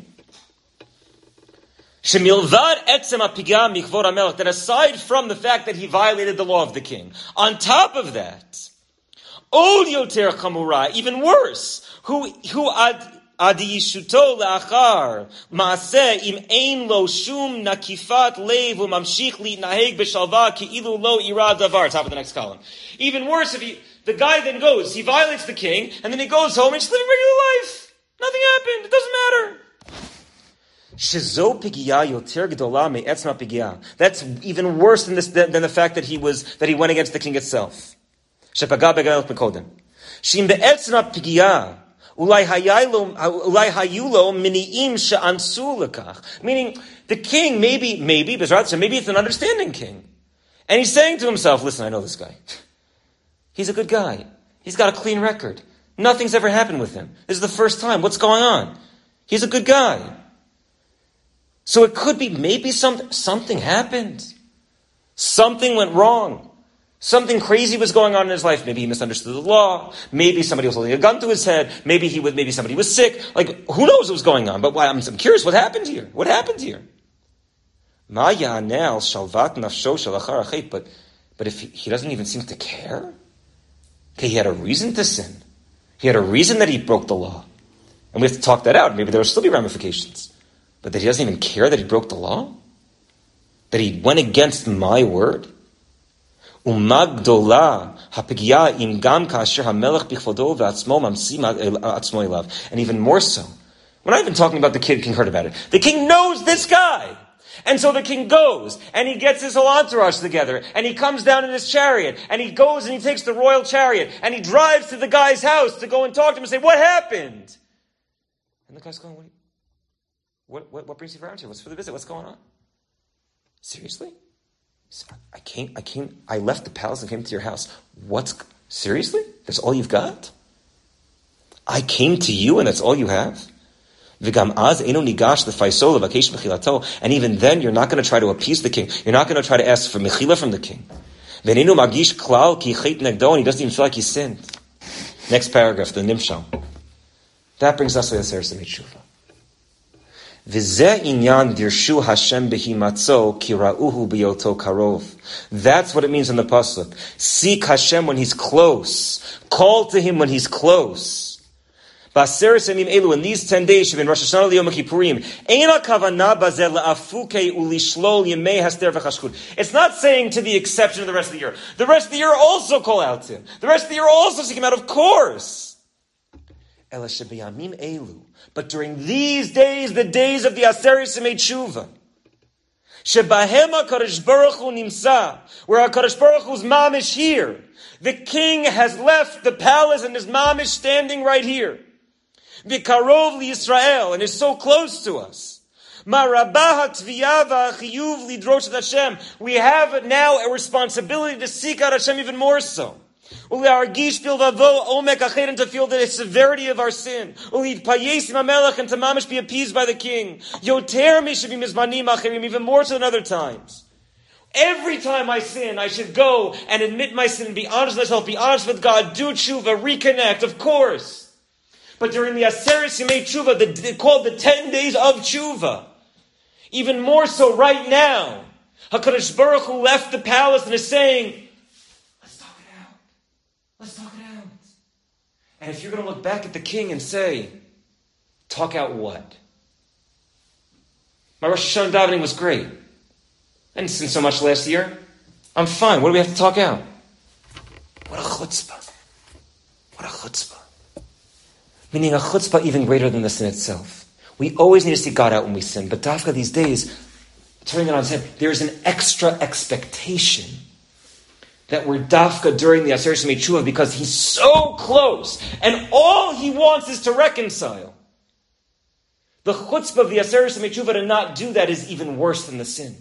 Shemilvad etzem apigah mikvod hamelech. That aside from the fact that he violated the law of the king, on top of that, od yoter chamura, even worse, who Adi yishuto le'achar ma'aseh im ein lo shum nakifat lev u'mamshich li'naheg b'shalva ki'ilu lo ira davar. Top of the next column. Even worse, the guy then goes, he violates the king, and then he goes home and he's living regular life. Nothing happened. It doesn't matter. Shezo pigiyah yoter gedola me'etzma pigiyah. That's even worse than the fact that he went against the king itself. Shepagah be'galech bekodem. Shim be'etzma pigiyah. Meaning, the king, maybe it's an understanding king. And he's saying to himself, listen, I know this guy. He's a good guy. He's got a clean record. Nothing's ever happened with him. This is the first time. What's going on? He's a good guy. So it could be maybe something happened. Something went wrong. Something crazy was going on in his life. Maybe he misunderstood the law. Maybe somebody was holding a gun to his head. Maybe somebody was sick. Like, who knows what was going on? But I'm curious, what happened here? What happened here? But if he doesn't even seem to care? Okay, he had a reason to sin. He had a reason that he broke the law. And we have to talk that out. Maybe there will still be ramifications. But that he doesn't even care that he broke the law? That he went against my word? And even more so, we're not even talking about the king heard about it. The king knows this guy. And so the king goes, and he gets his whole entourage together, and he comes down in his chariot, and he goes and he takes the royal chariot, and he drives to the guy's house to go and talk to him and say, what happened? And the guy's going, what brings you around here? What's for the visit? What's going on? Seriously? I left the palace and came to your house. Seriously? That's all you've got? I came to you and that's all you have? And even then, you're not going to try to appease the king. You're not going to try to ask for mechila from the king. And he doesn't even feel like he sinned. Next paragraph, the Nimshal. That brings us to the Aseret Tshuva. That's what it means in the pasuk. Seek Hashem when He's close. Call to Him when He's close. In these 10 days, Rosh Hashanah Yom Kippurim, it's not saying to the exception of the rest of the year. The rest of the year also call out to Him. The rest of the year also seek Him out, of course. But during these days, the days of the Aseret Tshuva, Shebahem HaKadosh Baruch Hu Nimsa, where HaKadosh Baruch Hu's mamish here, the king has left the palace and his mamish standing right here. V'karov liYisrael, and is so close to us. Marabah HaTviyah v'Achiyuv lidrosh et Hashem. We have now a responsibility to seek out Hashem even more so. And to feel the severity of our sin. And to mamish be appeased by the king. Even more so than other times. Every time I sin, I should go and admit my sin, be honest with myself, be honest with God, do tshuva, reconnect, of course. But during the Aseret Tshuva, called the 10 days of tshuva, even more so right now, HaKadosh Baruch Hu left the palace and is saying, let's talk it out. And if you're going to look back at the king and say, talk out what? My Rosh Hashanah davening was great. I didn't sin so much last year. I'm fine. What do we have to talk out? What a chutzpah. What a chutzpah. Meaning a chutzpah even greater than the sin itself. We always need to see God out when we sin. But dafka these days, turning it on its head, there's an extra expectation that we're dafka during the Aseret Tshuva because He's so close. And all He wants is to reconcile. The chutzpah of the Aseret Tshuva to not do that is even worse than the sin.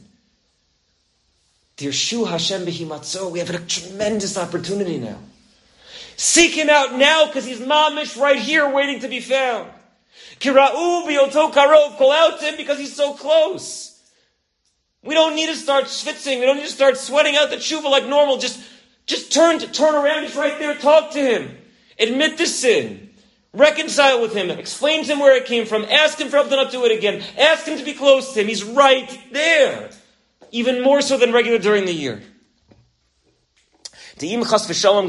Dirshu Hashem b'himatzo. We have a tremendous opportunity now. Seek Him out now because He's mamish right here waiting to be found. Kira'u b'yoto karov. Call out to Him because He's so close. We don't need to start schwitzing. We don't need to start sweating out the tshuva like normal. Just turn around. He's right there. Talk to Him. Admit the sin. Reconcile with Him. Explain to Him where it came from. Ask Him for help to not do it again. Ask Him to be close to Him. He's right there. Even more so than regular during the year. Because chas v'sholom,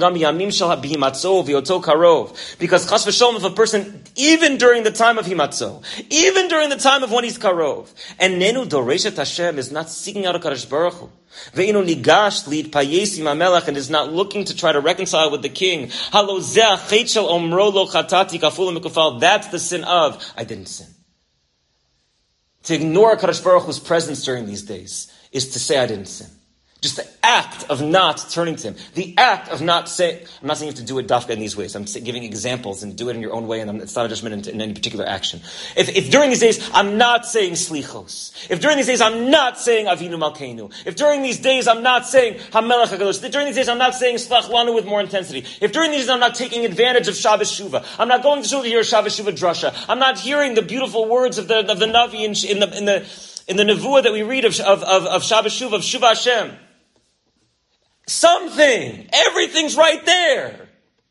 if a person, even during the time of himatzo, even during the time of when he's karov, and nenu doreshet Hashem is not seeking out a Kadosh Baruch Hu, ve'inu nigash li'itpayes im hamelech, and is not looking to try to reconcile with the king, halo zeh hachet shel omro lo chatati kaful mikufal, that's the sin of, I didn't sin. To ignore Kadosh Baruch Hu's presence during these days is to say I didn't sin. Just the act of not turning to him. The act of not saying, I'm not saying you have to do it dafka in these ways. I'm giving examples and do it in your own way, and it's not a judgment in any particular action. If during these days I'm not saying slichos, if during these days I'm not saying avinu malkeinu, if during these days I'm not saying hamelech hakadosh, if during these days I'm not saying slach lanu with more intensity, if during these days I'm not taking advantage of Shabbos Shuvah, I'm not going to shul to hear Shabbos Shuvah drasha, I'm not hearing the beautiful words of the Navi in the nevuah that we read of Shabbos Shuvah, of Shuvah Hashem. Something. Everything's right there.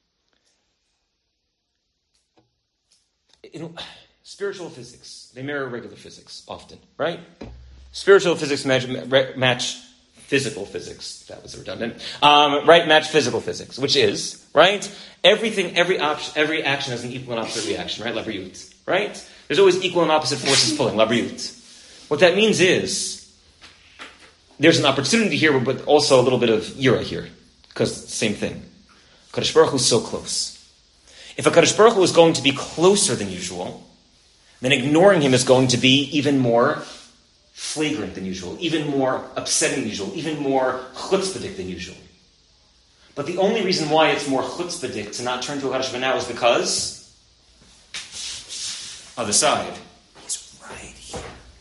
Spiritual physics, they mirror regular physics often, right? Spiritual physics match physical physics. That was redundant. Right? Match physical physics, which is, right? Everything, every action has an equal and opposite reaction, right? Labriyut, right? There's always equal and opposite forces pulling, labriyut. What that means is, there's an opportunity here, but also a little bit of yira here, because same thing. Kadosh Baruch Hu is so close. If a Kadosh Baruch Hu is going to be closer than usual, then ignoring him is going to be even more flagrant than usual, even more upsetting than usual, even more chutzpahdik than usual. But the only reason why it's more chutzpahdik to not turn to a Kadosh Baruch Hu is because other side. He's right here.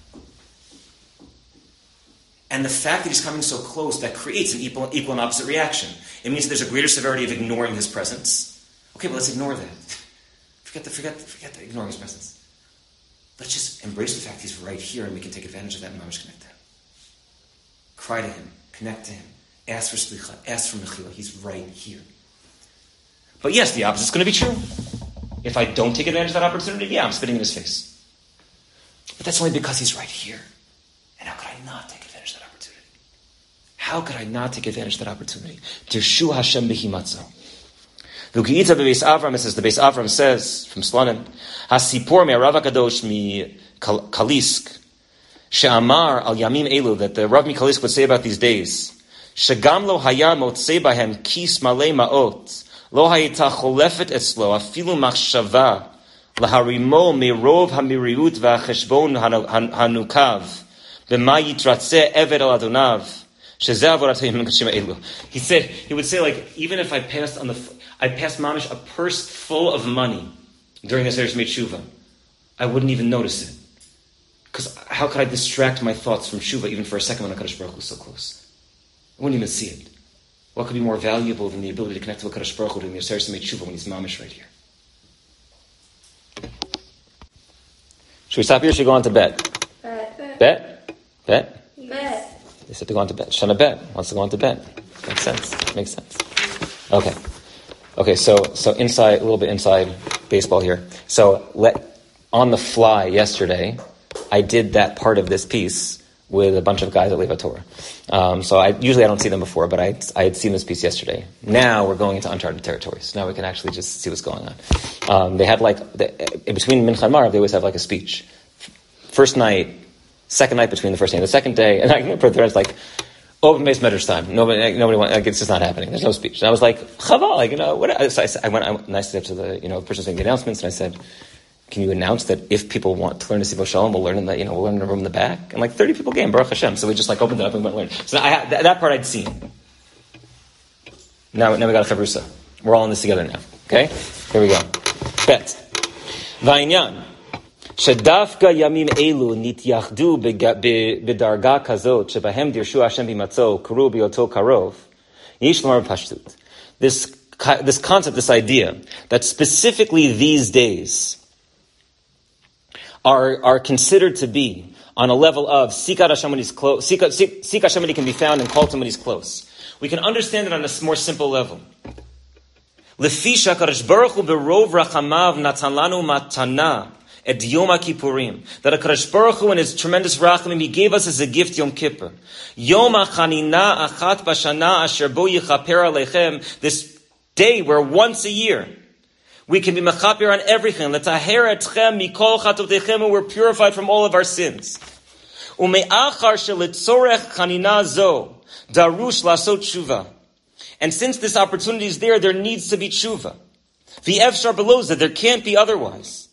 And the fact that he's coming so close, that creates an equal and opposite reaction. It means that there's a greater severity of ignoring his presence. Okay, but let's ignore that. Forget ignoring his presence. Let's just embrace the fact he's right here, and we can take advantage of that and mamish connect to him. Cry to him, connect to him, ask for slicha, ask for mechila. He's right here. But yes, the opposite's going to be true. If I don't take advantage of that opportunity, yeah, I'm spitting in his face. But that's only because he's right here. And how could I not take advantage of that opportunity? How could I not take advantage of that opportunity? Tirshu Hashem b'himatzo. V'uki'ita b'beis Avram, it says, the Beis Avram says, from Slonim, Hasipor me'arav HaKadosh mi-Kalisk, she'amar al yamim elu, that the Rav Mikalisk would say about these days, shegam lo haya motzei bahem kis malei ma'ot, lo hayita cholefet etzlo, afilu machshava, laharimo me'rov hamiriut v'acheshbon hanukav, b'ma yitratzeh eved al adonav, shezeh avorat hayim kashima elu. He would say, like, even if I passed mamish a purse full of money during this Eresh Shuvah, I wouldn't even notice it. Because how could I distract my thoughts from Shuvah even for a second when HaKadosh Baruch Hu is so close? I wouldn't even see it. What could be more valuable than the ability to connect to HaKadosh Baruch Hu during the Eresh Shuvah when he's mamish right here? Should we stop here or should we go on to bed? Bet? They said to go on to bed. Shana bet wants to go on to bed. Makes sense. Okay, so inside, a little bit inside baseball here. So on the fly yesterday, I did that part of this piece with a bunch of guys at Leva Torah. So I don't see them before, but I had seen this piece yesterday. Now we're going into uncharted territories. Now we can actually just see what's going on. They had between Mincha and Marav, they always have like a speech. First night, second night between the first day and the second day, and I put there, it's like, open base measures time. Nobody wants, it's just not happening. There's no speech. And I was like, chaval, what? So I went to the, person making the announcements, and I said, can you announce that if people want to learn to Sivo Shalom, we'll learn in we'll learn in the room in the back? And 30 people came, Baruch Hashem. So we just opened it up and went learn. So that part I'd seen. Now we got a chavrusa. We're all in this together now. Okay? Here we go. Bet. Va'inyan. Shedafka yamim elu nityachdu bedarga kazot shebahem dirshu Hashem bimatzo karu bioto karov yish lomar pashtut. This concept, this idea that specifically these days are considered to be on a level of Sikat Hashem when he's close. Seek Hashem when he can be found and call to him when he's close. We can understand it on a more simple level. Lefisha Kadosh Baruch Hu berov rachamav natan lanu matana et Yom Kippurim. That HaKadosh Baruch Hu in his tremendous rachamim, he gave us as a gift Yom Kippur. Yom HaChanina achat bashana asher bo yichaper aleichem. This day where once a year we can be mechaper on everything. Letaher etchem mikol chatotechem, we're purified from all of our sins. Ume'achar shelitzorech chanina zo darush lasot tshuva. And since this opportunity is there needs to be tshuva. V'efshar below that there can't be otherwise.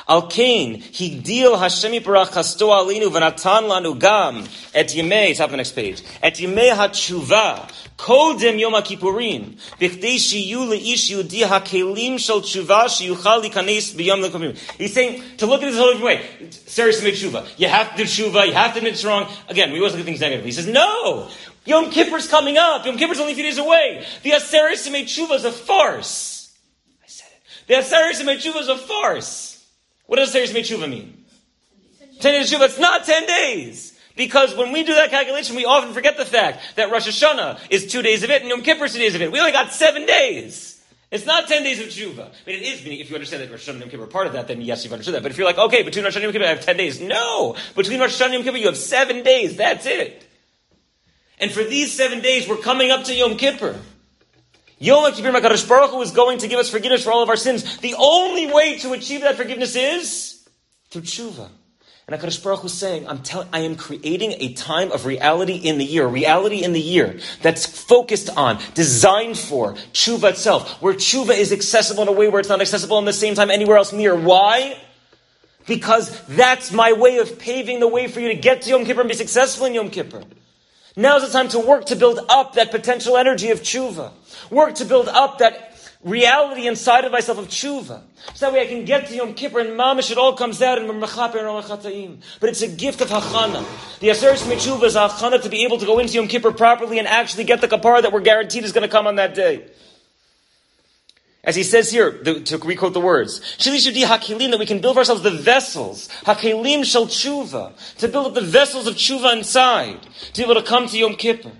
Al Kain, Higdil Hashem Yitbarach Chasto Aleinu V'natan Lanu Gam Et Yemei, top of the next page, Et Yemei HaTshuva Kodem Yom HaKippurim B'chdei Shiyu Le'ish Yehudi HaKelim Shel Tshuva Sheyuchal Likanes B'Yom L'Kippurim. He's saying, to look at this a whole different way, seriously make tshuva. You have to do tshuva, you have to admit it's wrong. Again, we always look at things negatively. He says, no! Yom Kippur's coming up. Yom Kippur's only a few days away. The Aseret Yemei Tshuva is a farce. I said it. The Aseret Yemei Tshuva is a farce. What does Aseret Yemei Tshuva mean? 10 days of Tshuva. It's not 10 days. Because when we do that calculation, we often forget the fact that Rosh Hashanah is 2 days of it and Yom Kippur is 2 days of it. We only got 7 days. It's not 10 days of tshuva. I mean, it is, if you understand that Rosh Hashanah and Yom Kippur are part of that, then yes, you've understood that. But if you're like, okay, between Rosh Hashanah and Yom Kippur, I have 10 days. No! Between Rosh Hashanah and Yom Kippur, you have 7 days. That's it. And for these 7 days, we're coming up to Yom Kippur. Yom Kippur, HaKadosh Baruch Hu is going to give us forgiveness for all of our sins. The only way to achieve that forgiveness is through tshuva. And HaKadosh Baruch Hu is saying, I am creating a time of reality in the year that's focused on, designed for tshuva itself, where tshuva is accessible in a way where it's not accessible in the same time anywhere else in the year. Why? Because that's my way of paving the way for you to get to Yom Kippur and be successful in Yom Kippur. Now's the time to work to build up that potential energy of tshuva. Work to build up that reality inside of myself of tshuva. So that way I can get to Yom Kippur and mamish, it all comes out in Mechaper and Ramachatayim. But it's a gift of Hachana. The Aseret Yemei Tshuva is Hachana to be able to go into Yom Kippur properly and actually get the kapara that we're guaranteed is going to come on that day. As he says here, to requote the words, Shilishudi HaKelim, that we can build for ourselves the vessels, HaKelim Shel Tshuva, to build up the vessels of tshuva inside, to be able to come to Yom Kippur.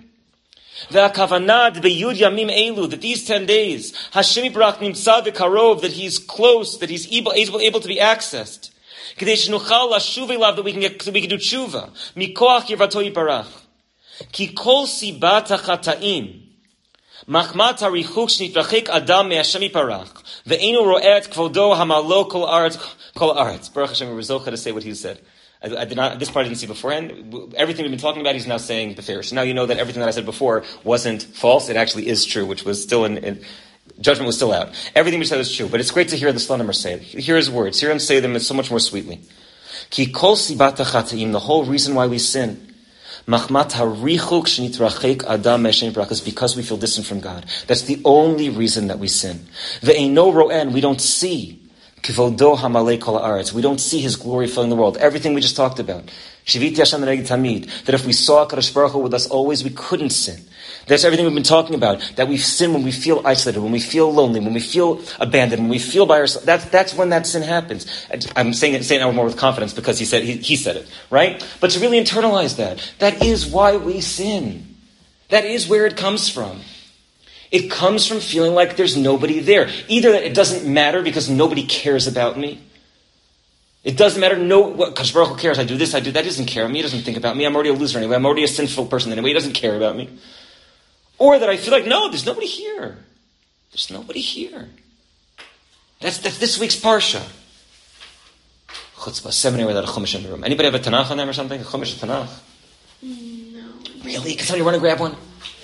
That these 10 days, Hashem Yitbarach nimtza v'karov, that He's close, that He's able to be accessed. That we can do tshuva. Mikoach yirvato Yitbarach. Ki kol sibat hachataim. Machmat harichuk shnitrachek adam me'Hashem Yitbarach. Ve'enu ro'et kvodo hamalo kol aretz. Baruch Hashem, we were zocha to say what he said. I did not. This part I didn't see beforehand. Everything we've been talking about, he's now saying beferish. Now you know that everything that I said before wasn't false. It actually is true, which was still in judgment was still out. Everything we said is true, but it's great to hear the Slonimer say it. Hear his words. Hear him say them so much more sweetly. Ki kol sibat hachatayim, the whole reason why we sin, machmat harichuk shnitrachek adam me'Hashem Yitbarach, is because we feel distant from God. That's the only reason that we sin. Ve'eino ro'en, we don't see. Kivodo hamalei kol haaretz. We don't see His glory filling the world. Everything we just talked about. Shiviti Hashem l'neged tamid. That if we saw HaKadosh Baruch Hu with us always, we couldn't sin. That's everything we've been talking about. That we sin when we feel isolated, when we feel lonely, when we feel abandoned, when we feel by ourselves. That's when that sin happens. I'm saying it now more with confidence because he said it, right? But to really internalize that is why we sin. That is where it comes from. It comes from feeling like there's nobody there. Either that it doesn't matter because nobody cares about me. It doesn't matter. Kadosh Baruch Hu cares. I do this, I do that. He doesn't care about me. He doesn't think about me. I'm already a loser anyway. I'm already a sinful person anyway. He doesn't care about me. Or that I feel like, no, there's nobody here. There's nobody here. That's this week's Parsha. Chutzpah, seminary without a Chumash in the room. Anybody have a Tanakh on them or something? A Chumash, a Tanakh? No. Really? Can somebody run and grab one?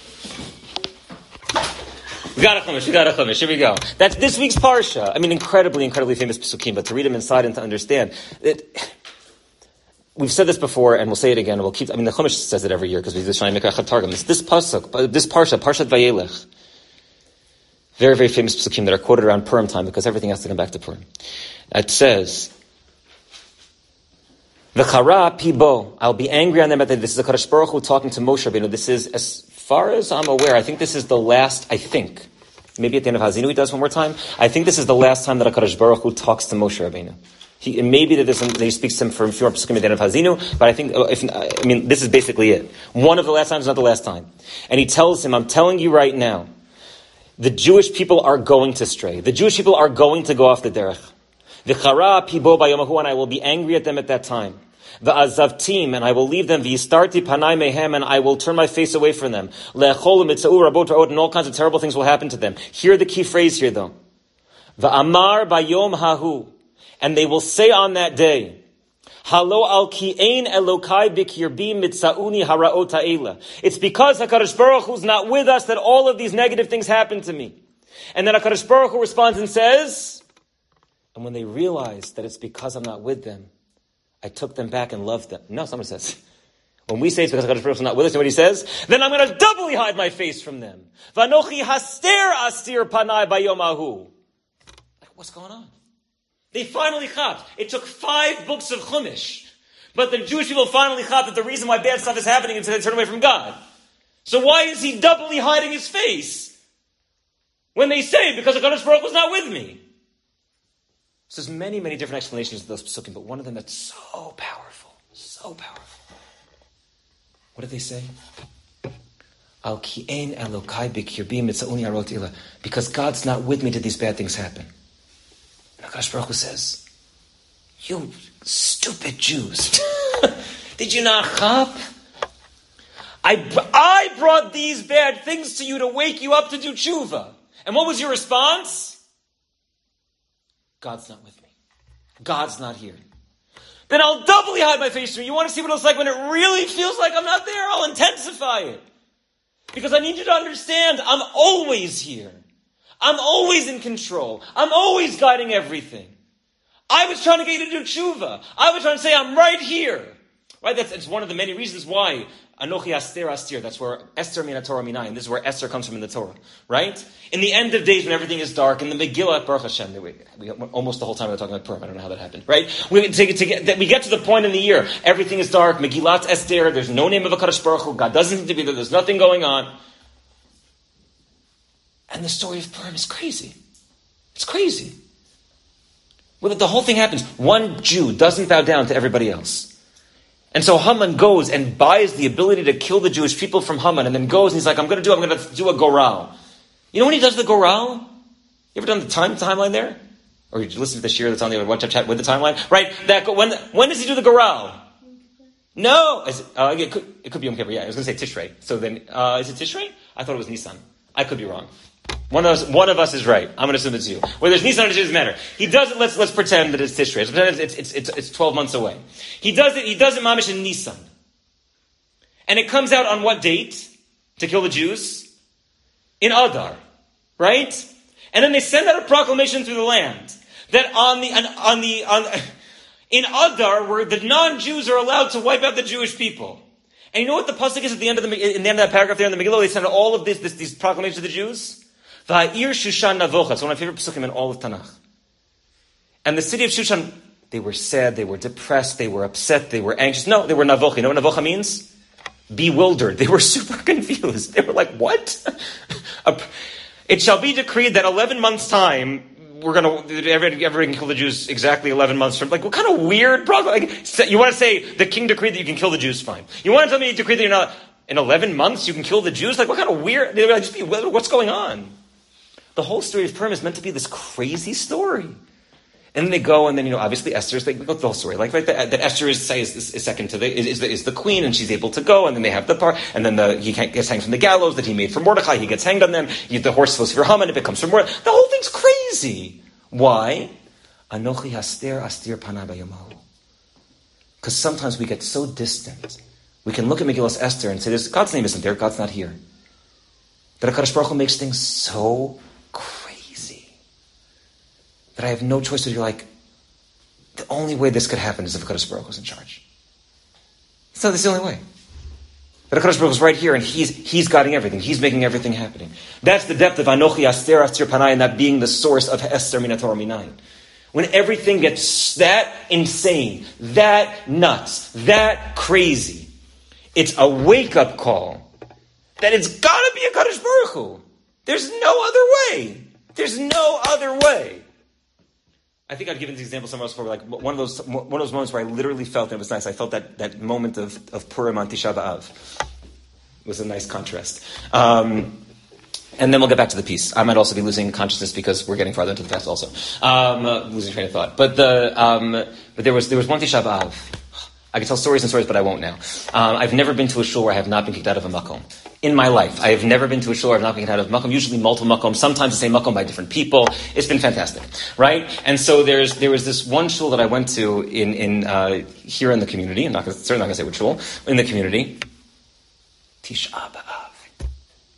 We got a Chumash. Here we go. That's this week's Parsha. I mean, incredibly famous Pesukim, but to read them inside and to understand it, we've said this before, and we'll say it again. The Chumash says it every year because we do Shana Mikra Targum. This Parsha, Parshat Vayelech, very, very famous Pesukim that are quoted around Purim time because everything has to come back to Purim. It says, V'chara pibo, I'll be angry on them. This is the Kadosh Baruch Hu talking to Moshe Rabbeinu. This is, as far as I'm aware, I think this is the last, maybe at the end of Hazinu he does one more time. I think this is the last time that HaKadosh Baruch Hu talks to Moshe Rabbeinu. It may be that he speaks to him for a few more Pesukim at the end of Hazinu, but I think, this is basically it. One of the last times, not the last time. And he tells him, I'm telling you right now, the Jewish people are going to stray. The Jewish people are going to go off the derech. V'chara pibo bayomahu, and I will be angry at them at that time. V'azavtim, and I will leave them. V'yistarti panai mehem, and I will turn my face away from them. Le'echol u'mitzau rabot ra'ot, and all kinds of terrible things will happen to them. Hear the key phrase here, though. V'amar bayom hahu, and they will say on that day, Halo al ki ein Elokai b'kirbi mitzauni haraot ha'ela. It's because HaKadosh Baruch Hu's not with us that all of these negative things happen to me. And then HaKadosh Baruch Hu responds and says, And when they realize that it's because I'm not with them, I took them back and loved them. No, someone says, when we say it's because HaKadosh Baruch Hu is not with us, you know what he says? Then I'm going to doubly hide my face from them. Vanochi haster astir panai bayom ahu. What's going on? They finally chapped. It took 5 books of Chumash. But the Jewish people finally chapped that the reason why bad stuff is happening is that they turn away from God. So why is he doubly hiding his face when they say, because HaKadosh Baruch Hu was not with me? So there's many, many different explanations of those psukim, but one of them that's so powerful, so powerful. What did they say? Al ki'en Elokai b'kirbi mitza'uni arot ila. Because God's not with me, did these bad things happen? And HaKadosh Baruch Hu says, you stupid Jews. Did you not chap? I brought these bad things to you to wake you up to do tshuva. And what was your response? God's not with me. God's not here. Then I'll doubly hide my face from you. You want to see what it's like when it really feels like I'm not there? I'll intensify it. Because I need you to understand, I'm always here. I'm always in control. I'm always guiding everything. I was trying to get you to do tshuva. I was trying to say, I'm right here. Right? That's one of the many reasons why Anochi Aster Astir. That's where Esther Mina Torah Minayin. This is where Esther comes from in the Torah. Right? In the end of days when everything is dark, in the Megillah, Baruch Hashem, we almost the whole time we're talking about Purim. I don't know how that happened. Right? We get to the point in the year, everything is dark, Megillat Esther, there's no name of HaKadosh Baruch Hu, God doesn't seem to be there, there's nothing going on. And the story of Purim is crazy. It's crazy. Well, the whole thing happens. One Jew doesn't bow down to everybody else. And so Haman goes and buys the ability to kill the Jewish people from Haman, and then goes and he's like, I'm going to do a goral. You know when he does the goral? You ever done the timeline there? Or you listen to the shir that's on the WhatsApp chat with the timeline? Right? When does he do the goral? No. It could be Yom Kippur. Yeah, I was going to say Tishrei. So then, is it Tishrei? I thought it was Nisan. I could be wrong. One of us is right. I'm going to assume it's you. Whether it's Nisan or Tishrei doesn't matter. He does it. Let's pretend that it's Tishrei. Let's pretend it's 12 months away. He does it mamish in Nisan, and it comes out on what date to kill the Jews? In Adar, right? And then they send out a proclamation through the land that in Adar, where the non-Jews are allowed to wipe out the Jewish people. And you know what the pasuk is at the end of that paragraph there in the Megillah? They send out all of these proclamations to the Jews. Va'ir Shushan Navocha. It's one of my favorite pasukim in all of Tanakh. And the city of Shushan, they were sad, they were depressed, they were upset, they were anxious. No, they were Navocha. You know what Navocha means? Bewildered. They were super confused. They were like, what? It shall be decreed that 11 months' time, we're going to, everyone can kill the Jews exactly 11 months from, like, what kind of weird problem? Like, you want to say the king decreed that you can kill the Jews? Fine. You want to tell me he decreed that you're not, in 11 months you can kill the Jews? Like, what kind of weird, they were like, just be, what's going on? The whole story of Purim is meant to be this crazy story. And then they go, and then, obviously Esther's, they go through the whole story. Like that Esther is second to is the queen, and she's able to go, and then they have the part, and then he gets hanged from the gallows that he made for Mordecai, he gets hanged on them, the horse supposed to be for Haman, it becomes for Mordecai. The whole thing's crazy. Why? Anochi haster astir panai bayamahu. Because sometimes we get so distant. We can look at Megillas Esther and say, God's name isn't there, God's not here. That HaKadosh Baruch Hu makes things so crazy that I have no choice to be like, the only way this could happen is if HaKadosh Baruch Hu was in charge. So this is the only way. But HaKadosh Baruch Hu is right here, and He's guiding everything. He's making everything happening. That's the depth of Anochi Aster Astir Panai, and that being the source of Esther Mina Torah Minayin. When everything gets that insane, that nuts, that crazy, it's a wake-up call that it's got to be HaKadosh Baruch Hu. There's no other way. There's no other way. I think I've given this example somewhere else before, like one of those moments where I literally felt, and it was nice, I felt that moment of Purim on Tisha B'Av. It was a nice contrast. And then we'll get back to the piece. I might also be losing consciousness because we're getting farther into the fast also. Losing train of thought. But there was one Tisha B'Av. I could tell stories and stories, but I won't now. I've never been to a shul where I have not been kicked out of a makom. In my life, I have never been to a shul where I've not been kicked out of a makom, usually multiple makom, sometimes the same makom by different people. It's been fantastic, right? And so there was this one shul that I went to in here in the community. I'm certainly not going to say which shul, in the community. Tisha B'Av.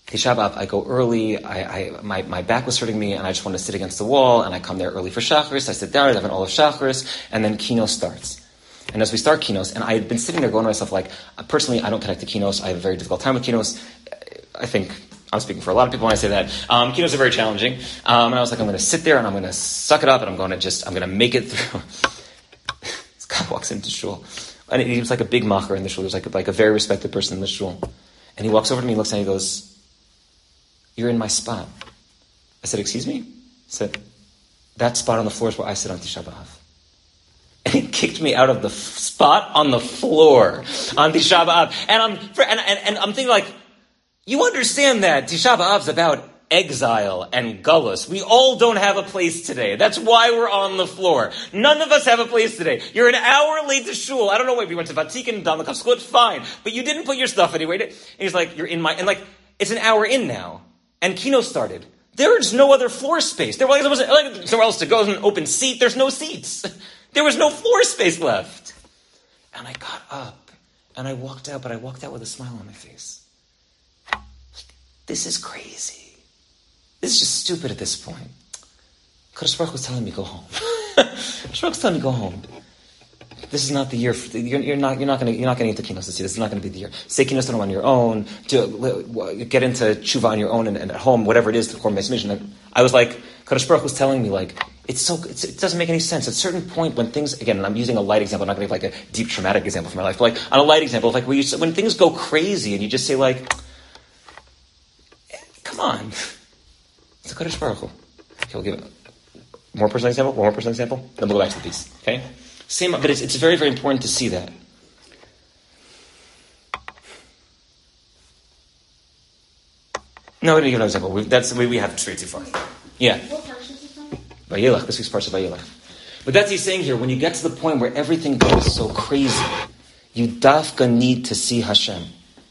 Tisha B'Av, I go early, my back was hurting me, and I just want to sit against the wall, and I come there early for Shacharis, I sit down, I have an all of Shacharis, and then Kinos starts. And as we start Kinos, and I had been sitting there going to myself, like, personally, I don't connect to Kinos, I have a very difficult time with Kinos. I think I'm speaking for a lot of people when I say that. Kinos are very challenging. And I was like, I'm going to sit there, and I'm going to suck it up, and I'm going to make it through. This guy walks into shul, and he was like a big macher in the shul. He was like a very respected person in the shul. And he walks over to me, looks at me, and he goes, "You're in my spot." I said, "Excuse me?" He said, "That spot on the floor is where I sit on Tisha B'Av." And he kicked me out of the spot on the floor on Tisha B'Av. And I'm thinking, like, you understand that Tisha B'Av is about exile and gullus. We all don't have a place today. That's why we're on the floor. None of us have a place today. You're an hour late to shul. I don't know why we went to Vatikan, down the Kapskut, fine. But you didn't put your stuff anyway. And he's like, you're in my... And like, it's an hour in now. And Kino started. There's no other floor space. There wasn't somewhere else to go. There's an open seat. There's no seats. There was no floor space left. And I got up. And I walked out. But I walked out with a smile on my face. This is crazy. This is just stupid at this point. Kadosh Baruch was telling me, go home. Kadosh Baruch was telling me, go home. This is not the year. You're not going to get into Kinos this year. This is not going to be the year. Say Kinos on your own. Get into Tshuva on your own and at home, whatever it is, the core mission. I was like, Kadosh Baruch was telling me, like, it doesn't make any sense. At a certain point, when things, again, and I'm using a light example, I'm not going to give like a deep traumatic example from my life, but like on a light example, like when things go crazy and you just say like, come on, it's a Kadosh Baruch Hu. Okay, we'll give it one more personal example, then we'll go back to the piece. Okay. Same, but it's very, very important to see that. No, we didn't give an example. We have straight too far. Yeah. What parsha is it from? Vayelach. This week's parsha Vayelach. But that's he's saying here. When you get to the point where everything goes so crazy, you dafka need to see Hashem.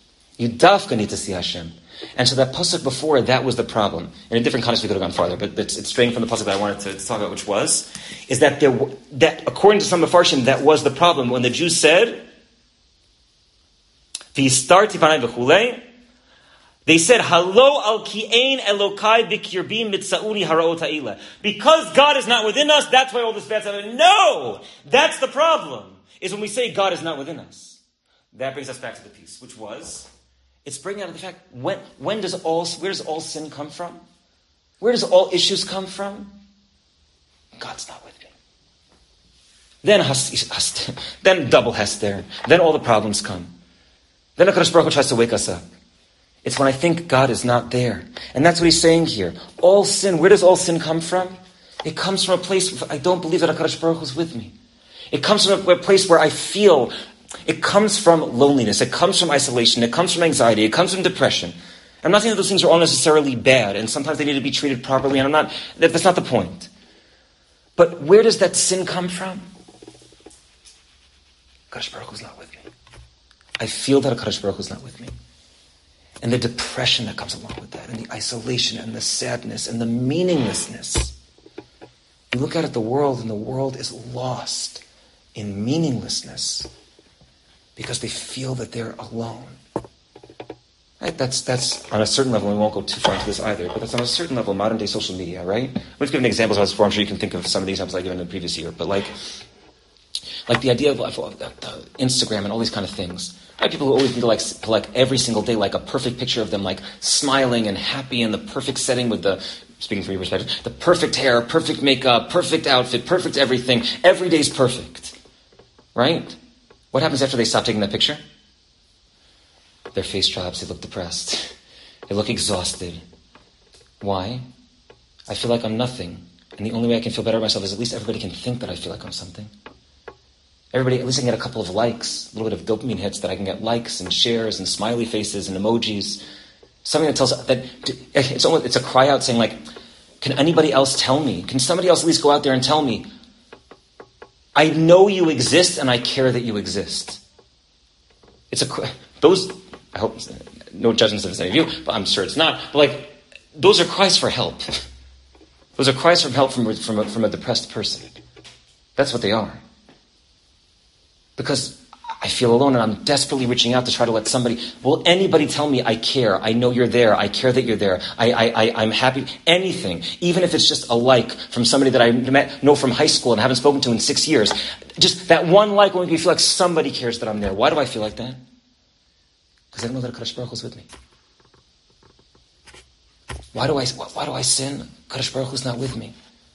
And so that pasuk before, that was the problem. In a different context, we could have gone farther, but it's straying from the pasuk that I wanted to talk about, which was, is that that according to some Mefarshim, that was the problem. When the Jews said, V'yistarti panai v'chulei, they said, Halo al ki'ein elokai b'kirbim mitzauni haraot ha'ila. Because God is not within us, that's why all this bad stuff. No! That's the problem, is when we say God is not within us. That brings us back to the piece, which was, it's bringing out of the fact, where does all sin come from? Where does all issues come from? God's not with me. Then double Hester. Then all the problems come. Then HaKadosh Baruch Hu tries to wake us up. It's when I think God is not there. And that's what he's saying here. All sin, where does all sin come from? It comes from a place where I don't believe that HaKadosh Baruch Hu is with me. It comes from a place where I feel... It comes from loneliness. It comes from isolation. It comes from anxiety. It comes from depression. I'm not saying that those things are all necessarily bad, and sometimes they need to be treated properly, and that's not the point. But where does that sin come from? HaKadosh Baruch Hu is not with me. I feel that HaKadosh Baruch Hu is not with me. And the depression that comes along with that, and the isolation, and the sadness, and the meaninglessness. You look out at the world, and the world is lost in meaninglessness. Because they feel that they're alone. Right? That's on a certain level, and we won't go too far into this either, but that's on a certain level, modern day social media, right? We've given examples of this before. I'm sure you can think of some of the examples I given in the previous year, but like the idea of Instagram and all these kind of things. Right? People who always need to like every single day, like a perfect picture of them, like smiling and happy in the perfect setting with the, speaking from your perspective, the perfect hair, perfect makeup, perfect outfit, perfect everything. Every day's perfect. Right? What happens after they stop taking that picture? Their face drops, they look depressed. They look exhausted. Why? I feel like I'm nothing. And the only way I can feel better about myself is at least everybody can think that I feel like I'm something. Everybody, at least I can get a couple of likes, a little bit of dopamine hits that I can get likes and shares and smiley faces and emojis. Something that tells that it's a cry out saying like, can anybody else tell me? Can somebody else at least go out there and tell me, I know you exist and I care that you exist. I hope, no judgments of any of you, but I'm sure it's not. But like, those are cries for help. Those are cries for help from a depressed person. That's what they are. Because I I feel alone, and I'm desperately reaching out to try to let somebody, will anybody tell me I care? I know you're there. I care that you're there. I'm happy. Anything. Even if it's just a like from somebody that I know from high school and haven't spoken to in 6 years. Just that one like will make me feel like somebody cares that I'm there. Why do I feel like that? Because I don't know that Kadosh Baruch Hu is with me. Why do I sin? Kadosh Baruch Hu is not with me.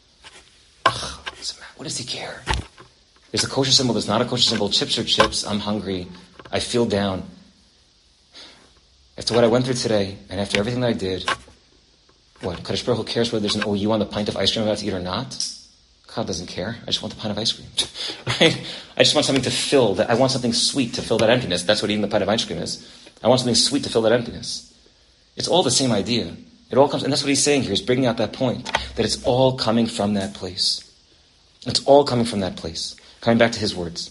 What does he care? There's a kosher symbol, there's not a kosher symbol. Chips are chips. I'm hungry. I feel down. After what I went through today, and after everything that I did, what? Kadosh Baruch Hu cares whether there's an OU on the pint of ice cream I'm about to eat or not? God doesn't care. I just want the pint of ice cream. Right? I just want something to fill that. I want something sweet to fill that emptiness. That's what eating the pint of ice cream is. I want something sweet to fill that emptiness. It's all the same idea. It all comes, and that's what he's saying here. He's bringing out that point, that it's all coming from that place. It's all coming from that place. Coming back to his words.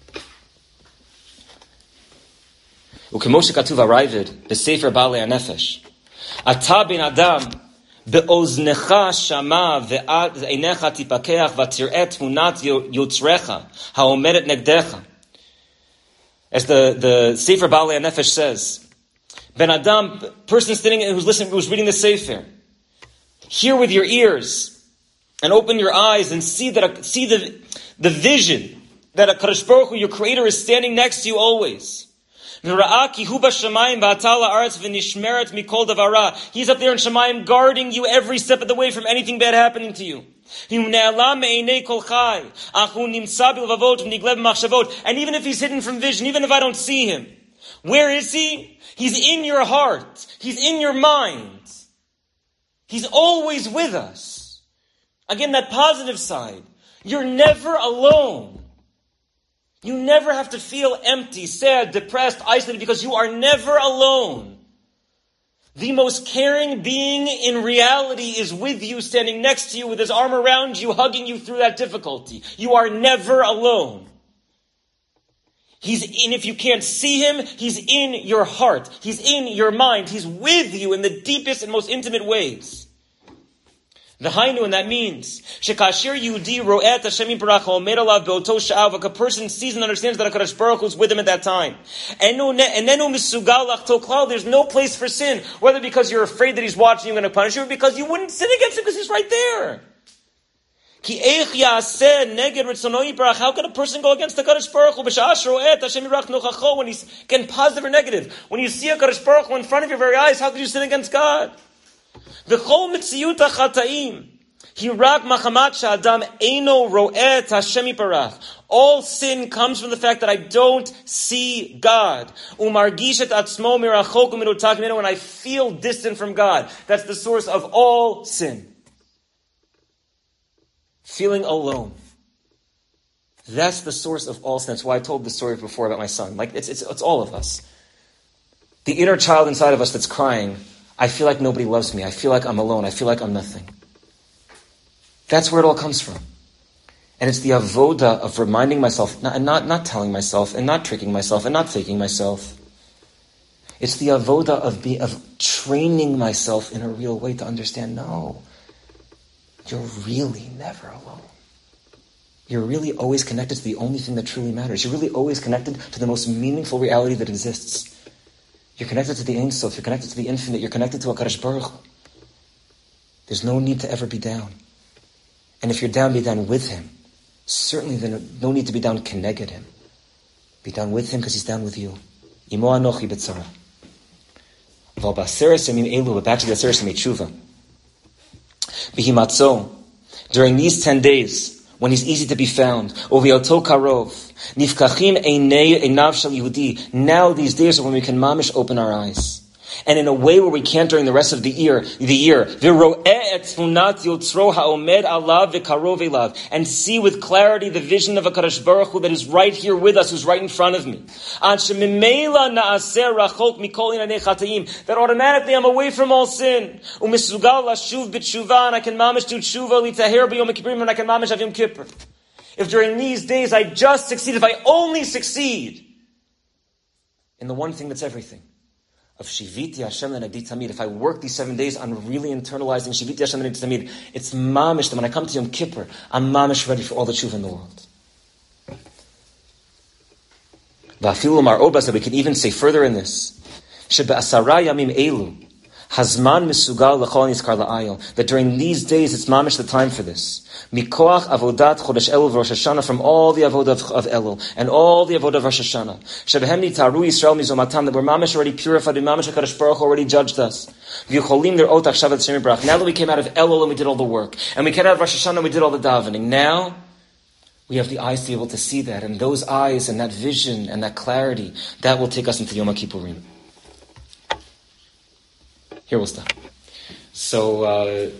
Ukemoshe katuv aravid b'sefer Baalei HaNefesh. Ata ben adam be'oznecha shama ve'einecha tipakeach v'tir'eh tmunat yotzrecha ha'omedet negdecha. As the Sefer Baalei HaNefesh says, Ben Adam, person sitting who's listening, who's reading the Sefer, hear with your ears and open your eyes and see the vision that a Kadosh Baruch Hu, your Creator, is standing next to you always. He's up there in Shemayim guarding you every step of the way from anything bad happening to you. And even if he's hidden from vision, even if I don't see him, where is he? He's in your heart. He's in your mind. He's always with us. Again, that positive side. You're never alone. You never have to feel empty, sad, depressed, isolated, because you are never alone. The most caring being in reality is with you, standing next to you, with his arm around you, hugging you through that difficulty. You are never alone. He's in, if you can't see him, he's in your heart. He's in your mind. He's with you in the deepest and most intimate ways. The Hainu, and that means, Shekashir Yehudi ro'et Hashem Yitbarach ha'omer alav be'oto sha'ah, a person sees and understands that HaKadosh Baruch Hu is with him at that time. Enenu misugal lachto klal, there's no place for sin, whether because you're afraid that he's watching you and going to punish you, or because you wouldn't sin against him because he's right there. Ki eich yaseh neged ritzono Yitbarach, how can a person go against the HaKadosh Baruch Hu? B'sha'ah ro'et Hashem Yitbarach nochacho, when he's, again, positive or negative. When you see HaKadosh Baruch Hu in front of your very eyes, how could you sin against God? V'chol mitziyut ha'chataim hirak machamat sha'adam eino ro'et Hashem Yitbarach. All sin comes from the fact that I don't see God. Umargish et atzmo mirachok u'minutak mimeno, when I feel distant from God. That's the source of all sin. Feeling alone. That's the source of all sin. That's why I told the story before about my son. Like it's all of us. The inner child inside of us that's crying, I feel like nobody loves me. I feel like I'm alone. I feel like I'm nothing. That's where it all comes from. And it's the avoda of reminding myself, and not telling myself, and not tricking myself, and not faking myself. It's the avoda of training myself in a real way to understand, no, you're really never alone. You're really always connected to the only thing that truly matters. You're really always connected to the most meaningful reality that exists. You're connected to the Ein Sof. You're connected to the infinite. You're connected to HaKadosh Baruch Hu. There's no need to ever be down. And if you're down, be down with him. Certainly there's no need to be down keneged him. Be down with him because he's down with you. Imo anochi b'tzara. V'al b'aseres yamim elu, but back to the aseres yamim tshuva. B'himatzo, during these 10 days, when he's easy to be found, uviyoto karov, nifkachim einei einav shel Yehudi. Now these days are when we can mamish open our eyes, and in a way where we can't during the rest of the year. V'ro'eh et tmunat yotzro ha'omed alav v'karov elav, and see with clarity the vision of HaKadosh Baruch Hu that is right here with us, who's right in front of me. Ad shemimela na'aseh rachok mikol inanei chatayim, that automatically I'm away from all sin. U'misugal lashuv b'tshuva, and I can mamish do tshuva litaher b'yom kippurim, and I can mamish have Yom Kippur. If during these days I just succeed, if I only succeed in the one thing that's everything, of Shiviti Hashem Lenagdi Tamid, if I work these 7 days on really internalizing Shiviti Hashem Lenagdi Tamid, it's mamish that when I come to Yom Kippur, I'm mamish ready for all the tshuva in the world. Va'afilu mar obas, that we can even say further in this, shebe'asara yamim elu, hazman misugal l'chol nizkar la'ayil, that during these days it's mamish the time for this. Mikoach avodat chodesh Elul v'Rosh Hashanah, from all the avodah of Elul and all the avodah of Rosh Hashanah. Shebehem nitaru Yisrael mizomatam, that we're mamish already purified, and mamish HaKadosh Baruch Hu already judged us. V'yucholim lir'ot achshav et Shem Yirbarach. Now that we came out of Elul and we did all the work, and we came out of Rosh Hashanah and we did all the davening, now we have the eyes to be able to see that, and those eyes and that vision and that clarity, that will take us into Yom HaKippurim. Here we'll stop. So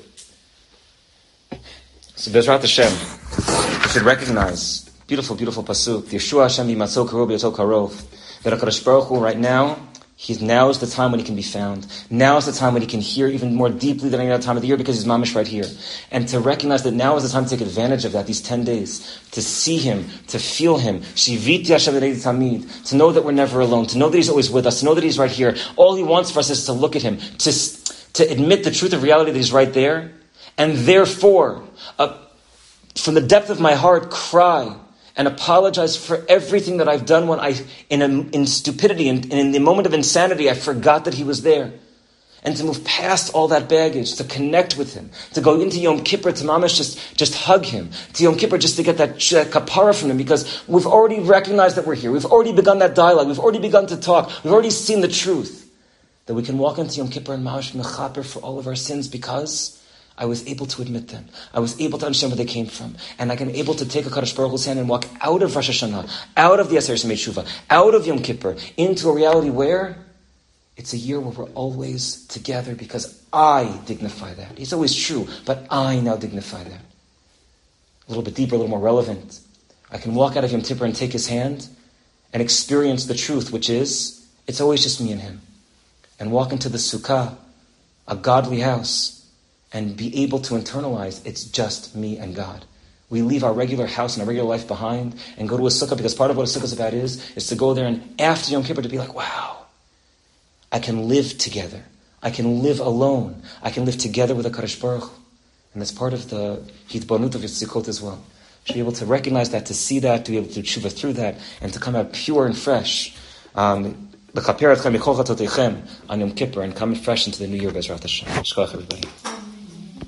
Bezrat Hashem, you should recognize, beautiful, beautiful pasuk, Yeshua Hashem yimatzo karov b'yoto karov, that HaKadosh Baruch Hu right now, now is the time when He can be found. Now is the time when He can hear even more deeply than any other time of the year, because He's mamish right here. And to recognize that now is the time to take advantage of that, these 10 days, to see Him, to feel Him, Shiviti Hashem v'nei tamid, to know that we're never alone, to know that He's always with us, to know that He's right here. All He wants for us is to look at Him, to admit the truth of reality that He's right there, and therefore, from the depth of my heart, cry and apologize for everything that I've done when in stupidity and in the moment of insanity, I forgot that He was there. And to move past all that baggage, to connect with Him, to go into Yom Kippur, to mamash just hug Him, to Yom Kippur just to get that kapara from Him, because we've already recognized that we're here. We've already begun that dialogue. We've already begun to talk. We've already seen the truth. That we can walk into Yom Kippur and mamash mechaper for all of our sins, because I was able to admit them. I was able to understand where they came from. And I can able to take a Kadosh Baruch Hu's hand and walk out of Rosh Hashanah, out of the Aseret Yemei Tshuva, out of Yom Kippur, into a reality where it's a year where we're always together, because I dignify that. It's always true, but I now dignify that. A little bit deeper, a little more relevant. I can walk out of Yom Kippur and take His hand and experience the truth, which is, it's always just me and Him. And walk into the Sukkah, a godly house, and be able to internalize it's just me and God. We leave our regular house and our regular life behind and go to a sukkah, because part of what a sukkah is about is to go there and after Yom Kippur to be like, wow, I can live together. I can live alone. I can live together with a Kadosh Baruch Hu. And that's part of the hitbonut of Yitzchakot as well. To be able to recognize that, to see that, to be able to tshuva through that, and to come out pure and fresh. On Yom Kippur, and come fresh into the new year, Bezrat Hashem. Shkoach, everybody.